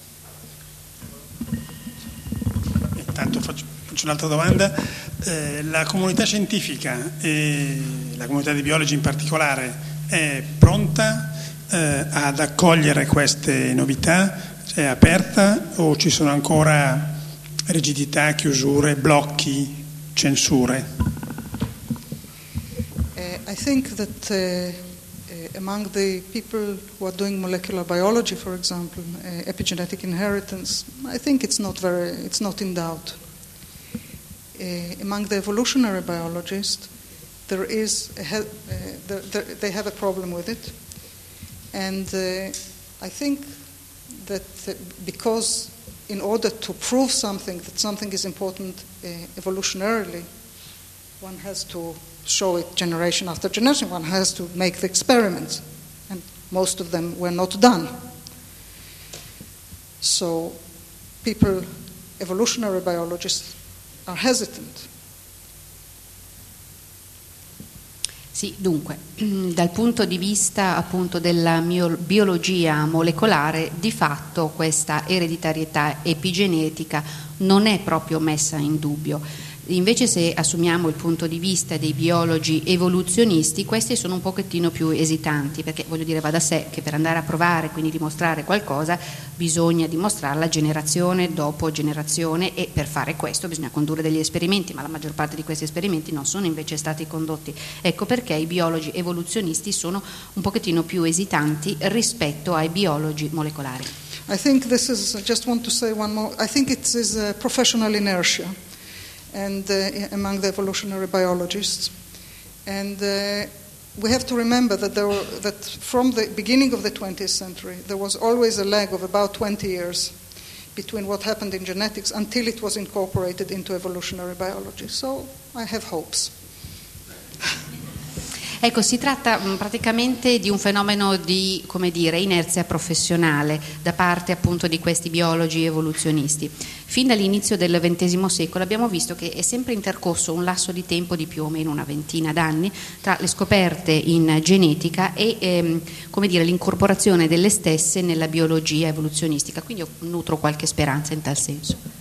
Intanto faccio un'altra domanda. La comunità scientifica e la comunità di biologi in particolare è pronta ad accogliere queste novità? È aperta o ci sono ancora rigidità, chiusure, blocchi, censure? I think that among the people who are doing molecular biology, for example, epigenetic inheritance, I think it's not in doubt. Among the evolutionary biologists, they have a problem with it, and I think that because in order to prove that something is important evolutionarily, one has to show it generation after generation. One has to make the experiments, and most of them were not done. So evolutionary biologists are hesitant. Sì, dunque, dal punto di vista appunto della biologia molecolare, di fatto questa ereditarietà epigenetica non è proprio messa in dubbio. Invece se assumiamo il punto di vista dei biologi evoluzionisti, questi sono un pochettino più esitanti, perché voglio dire, va da sé che per andare a provare, quindi dimostrare qualcosa, bisogna dimostrarla generazione dopo generazione, e per fare questo bisogna condurre degli esperimenti, ma la maggior parte di questi esperimenti non sono invece stati condotti. Ecco perché i biologi evoluzionisti sono un pochettino più esitanti rispetto ai biologi molecolari. I think this is, I just want to say one more, I think it is a professional inertia and among the evolutionary biologists. And we have to remember that from the beginning of the 20th century, there was always a lag of about 20 years between what happened in genetics until it was incorporated into evolutionary biology. So I have hopes. Ecco, si tratta praticamente di un fenomeno di, come dire, inerzia professionale da parte appunto di questi biologi evoluzionisti. Fin dall'inizio del XX secolo abbiamo visto che è sempre intercorso un lasso di tempo di più o meno una ventina d'anni tra le scoperte in genetica e come dire, l'incorporazione delle stesse nella biologia evoluzionistica, quindi io nutro qualche speranza in tal senso.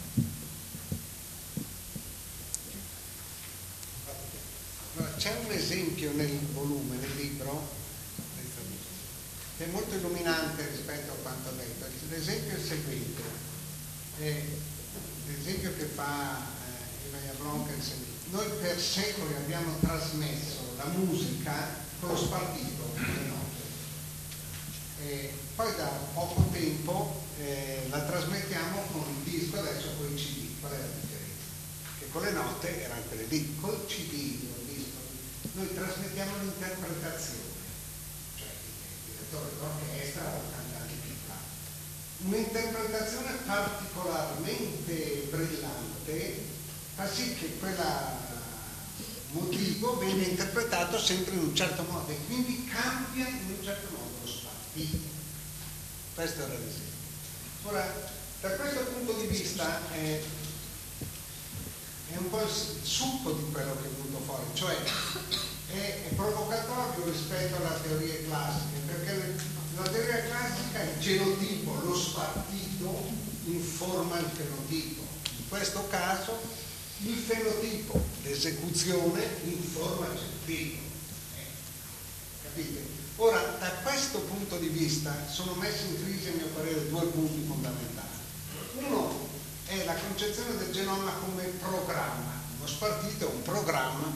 C'è un esempio nel volume, nel libro, che è molto illuminante rispetto a quanto detto. L'esempio è il seguente, l'esempio che fa Eva Jablonka. Noi per secoli abbiamo trasmesso la musica con lo spartito delle note. Poi da poco tempo la trasmettiamo con il disco, adesso con i CD. Qual è la differenza? Che con le note erano quelle lì, col CD, noi trasmettiamo l'interpretazione, cioè il direttore d'orchestra o il cantante che fa un'interpretazione particolarmente brillante, fa sì che quel motivo venga interpretato sempre in un certo modo e quindi cambia in un certo modo lo spartito. Questo era l'esempio. Ora, da questo punto di vista è un po' il succo di quello che è venuto fuori, cioè è provocatorio rispetto alla teoria classica, perché la teoria classica è il genotipo, lo spartito informa il fenotipo. In questo caso il fenotipo, l'esecuzione, informa il genotipo. Capite? Ora, da questo punto di vista sono messi in crisi, a mio parere, due punti fondamentali. Uno è la concezione del genoma come programma. Uno spartito è un programma,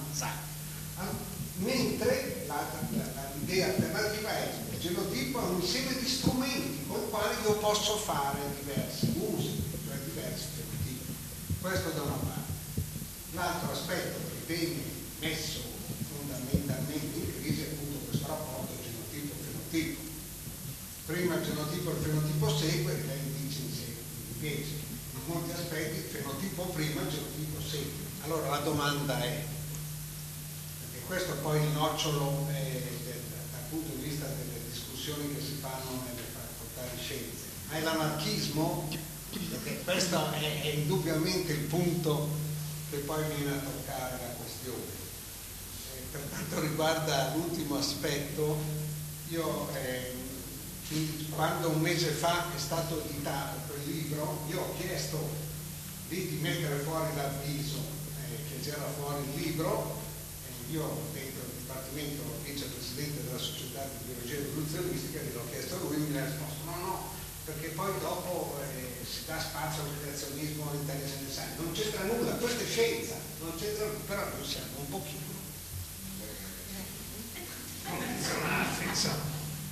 mentre l'idea alternativa è che il genotipo è un insieme di strumenti con i quali io posso fare diversi usi, cioè diversi genotipi. Questo da una parte. L'altro aspetto che viene messo fondamentalmente in crisi è appunto questo rapporto genotipo-fenotipo. Prima il genotipo e il fenotipo segue, e lei dice in seguito, invece in molti aspetti il fenotipo prima, il genotipo segue. Allora la domanda è, perché questo è poi il nocciolo dal punto di vista delle discussioni che si fanno nelle facoltà di scienze, ma è l'anarchismo? Perché questo è indubbiamente il punto che poi viene a toccare la questione. Per quanto riguarda l'ultimo aspetto, io quando un mese fa è stato editato quel libro, io ho chiesto lì di mettere fuori l'avviso che c'era fuori il libro, io dentro il dipartimento vicepresidente della società di biologia evoluzionistica gliel'ho chiesto a lui, mi ha risposto no, perché poi dopo si dà spazio al creazionismo all'intelligenza design, non c'entra nulla, questa è scienza, non c'entra nulla, però noi siamo un pochino condizionati, insomma.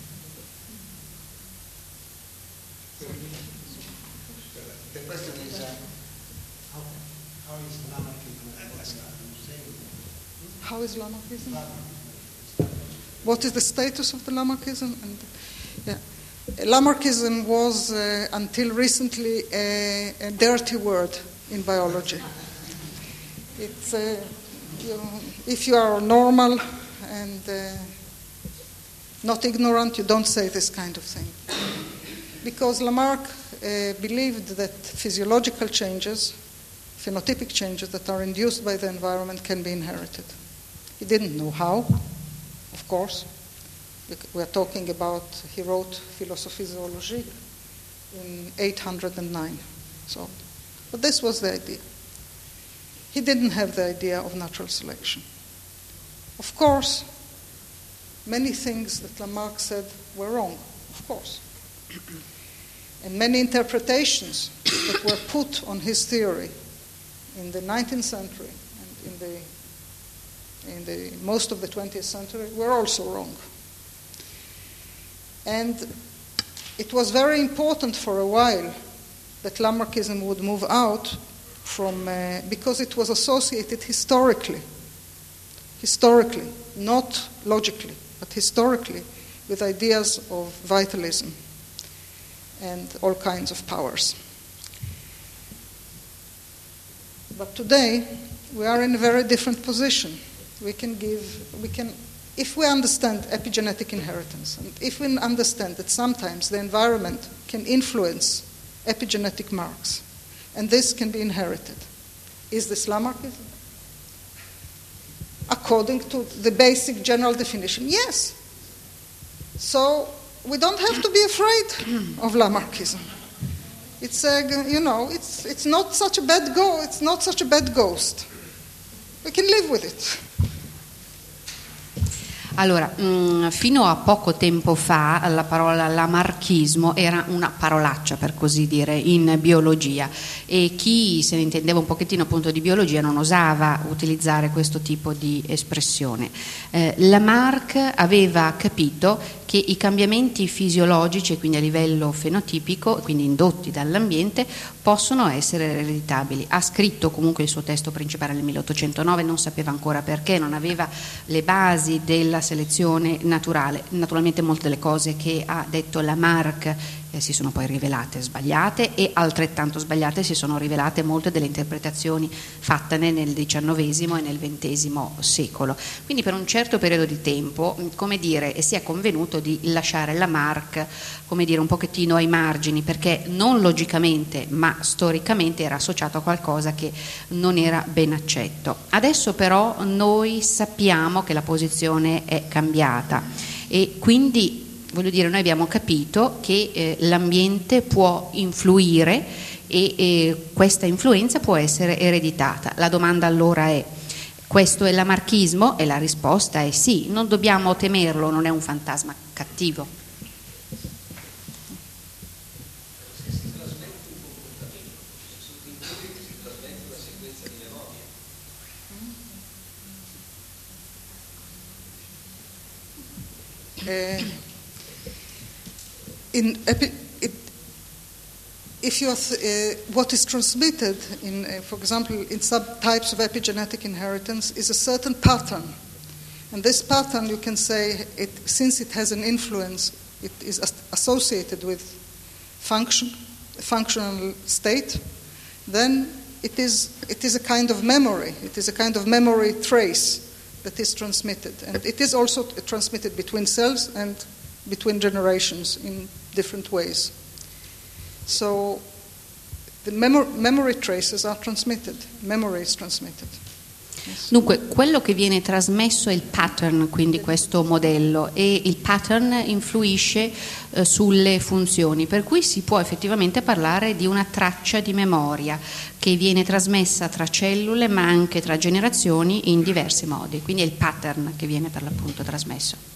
The question is how is Lamarckism? How is Lamarckism? What is the status of the Lamarckism? And, yeah. Lamarckism was, until recently, a dirty word in biology. It's, if you are normal and not ignorant, you don't say this kind of thing. Because Lamarck believed that physiological changes, phenotypic changes that are induced by the environment can be inherited. He didn't know how, of course. We are talking about, he wrote Philosophie zoologique in 809. So, but this was the idea. he didn't have the idea of natural selection. Of course, many things that Lamarck said were wrong, of course. And many interpretations that were put on his theory in the 19th century and in the most of the 20th century were also wrong. And it was very important for a while that Lamarckism would move out from, because it was associated historically, not logically, but historically, with ideas of vitalism and all kinds of powers. But today, we are in a very different position. If we understand epigenetic inheritance, and if we understand that sometimes the environment can influence epigenetic marks, and this can be inherited, is this Lamarckism? According to the basic general definition, yes. So we don't have to be afraid of Lamarckism. It's it's not such a bad it's not such a bad ghost. We can live with it. Allora, fino a poco tempo fa la parola lamarchismo era una parolaccia, per così dire, in biologia, e chi se ne intendeva un pochettino appunto di biologia non osava utilizzare questo tipo di espressione. Lamarck aveva capito che i cambiamenti fisiologici, e quindi a livello fenotipico, quindi indotti dall'ambiente, possono essere ereditabili. Ha scritto comunque il suo testo principale nel 1809, non sapeva ancora perché, non aveva le basi della selezione naturale. Naturalmente molte delle cose che ha detto Lamarck si sono poi rivelate sbagliate, e altrettanto sbagliate si sono rivelate molte delle interpretazioni fattene nel XIX e nel XX secolo. Quindi per un certo periodo di tempo, come dire, si è convenuto di lasciare Lamarck, come dire, un pochettino ai margini, perché non logicamente ma storicamente era associato a qualcosa che non era ben accetto. Adesso però noi sappiamo che la posizione è cambiata, e quindi voglio dire, noi abbiamo capito che l'ambiente può influire e questa influenza può essere ereditata. La domanda allora è: questo è lamarchismo? E la risposta è sì, non dobbiamo temerlo, non è un fantasma cattivo. Si trasmette un comportamento, sottintende che si trasmette una sequenza di memoria. What is transmitted, for example, in subtypes of epigenetic inheritance, is a certain pattern. And this pattern, you can say, since it has an influence, it is associated with functional state, then it is a kind of memory. It is a kind of memory trace that is transmitted. And it is also transmitted between cells and between generations in different ways. So the memory traces are transmitted, memory is transmitted. Yes. Dunque, quello che viene trasmesso è il pattern, quindi questo modello, e il pattern influisce sulle funzioni, per cui si può effettivamente parlare di una traccia di memoria che viene trasmessa tra cellule ma anche tra generazioni in diversi modi, quindi è il pattern che viene per l'appunto trasmesso.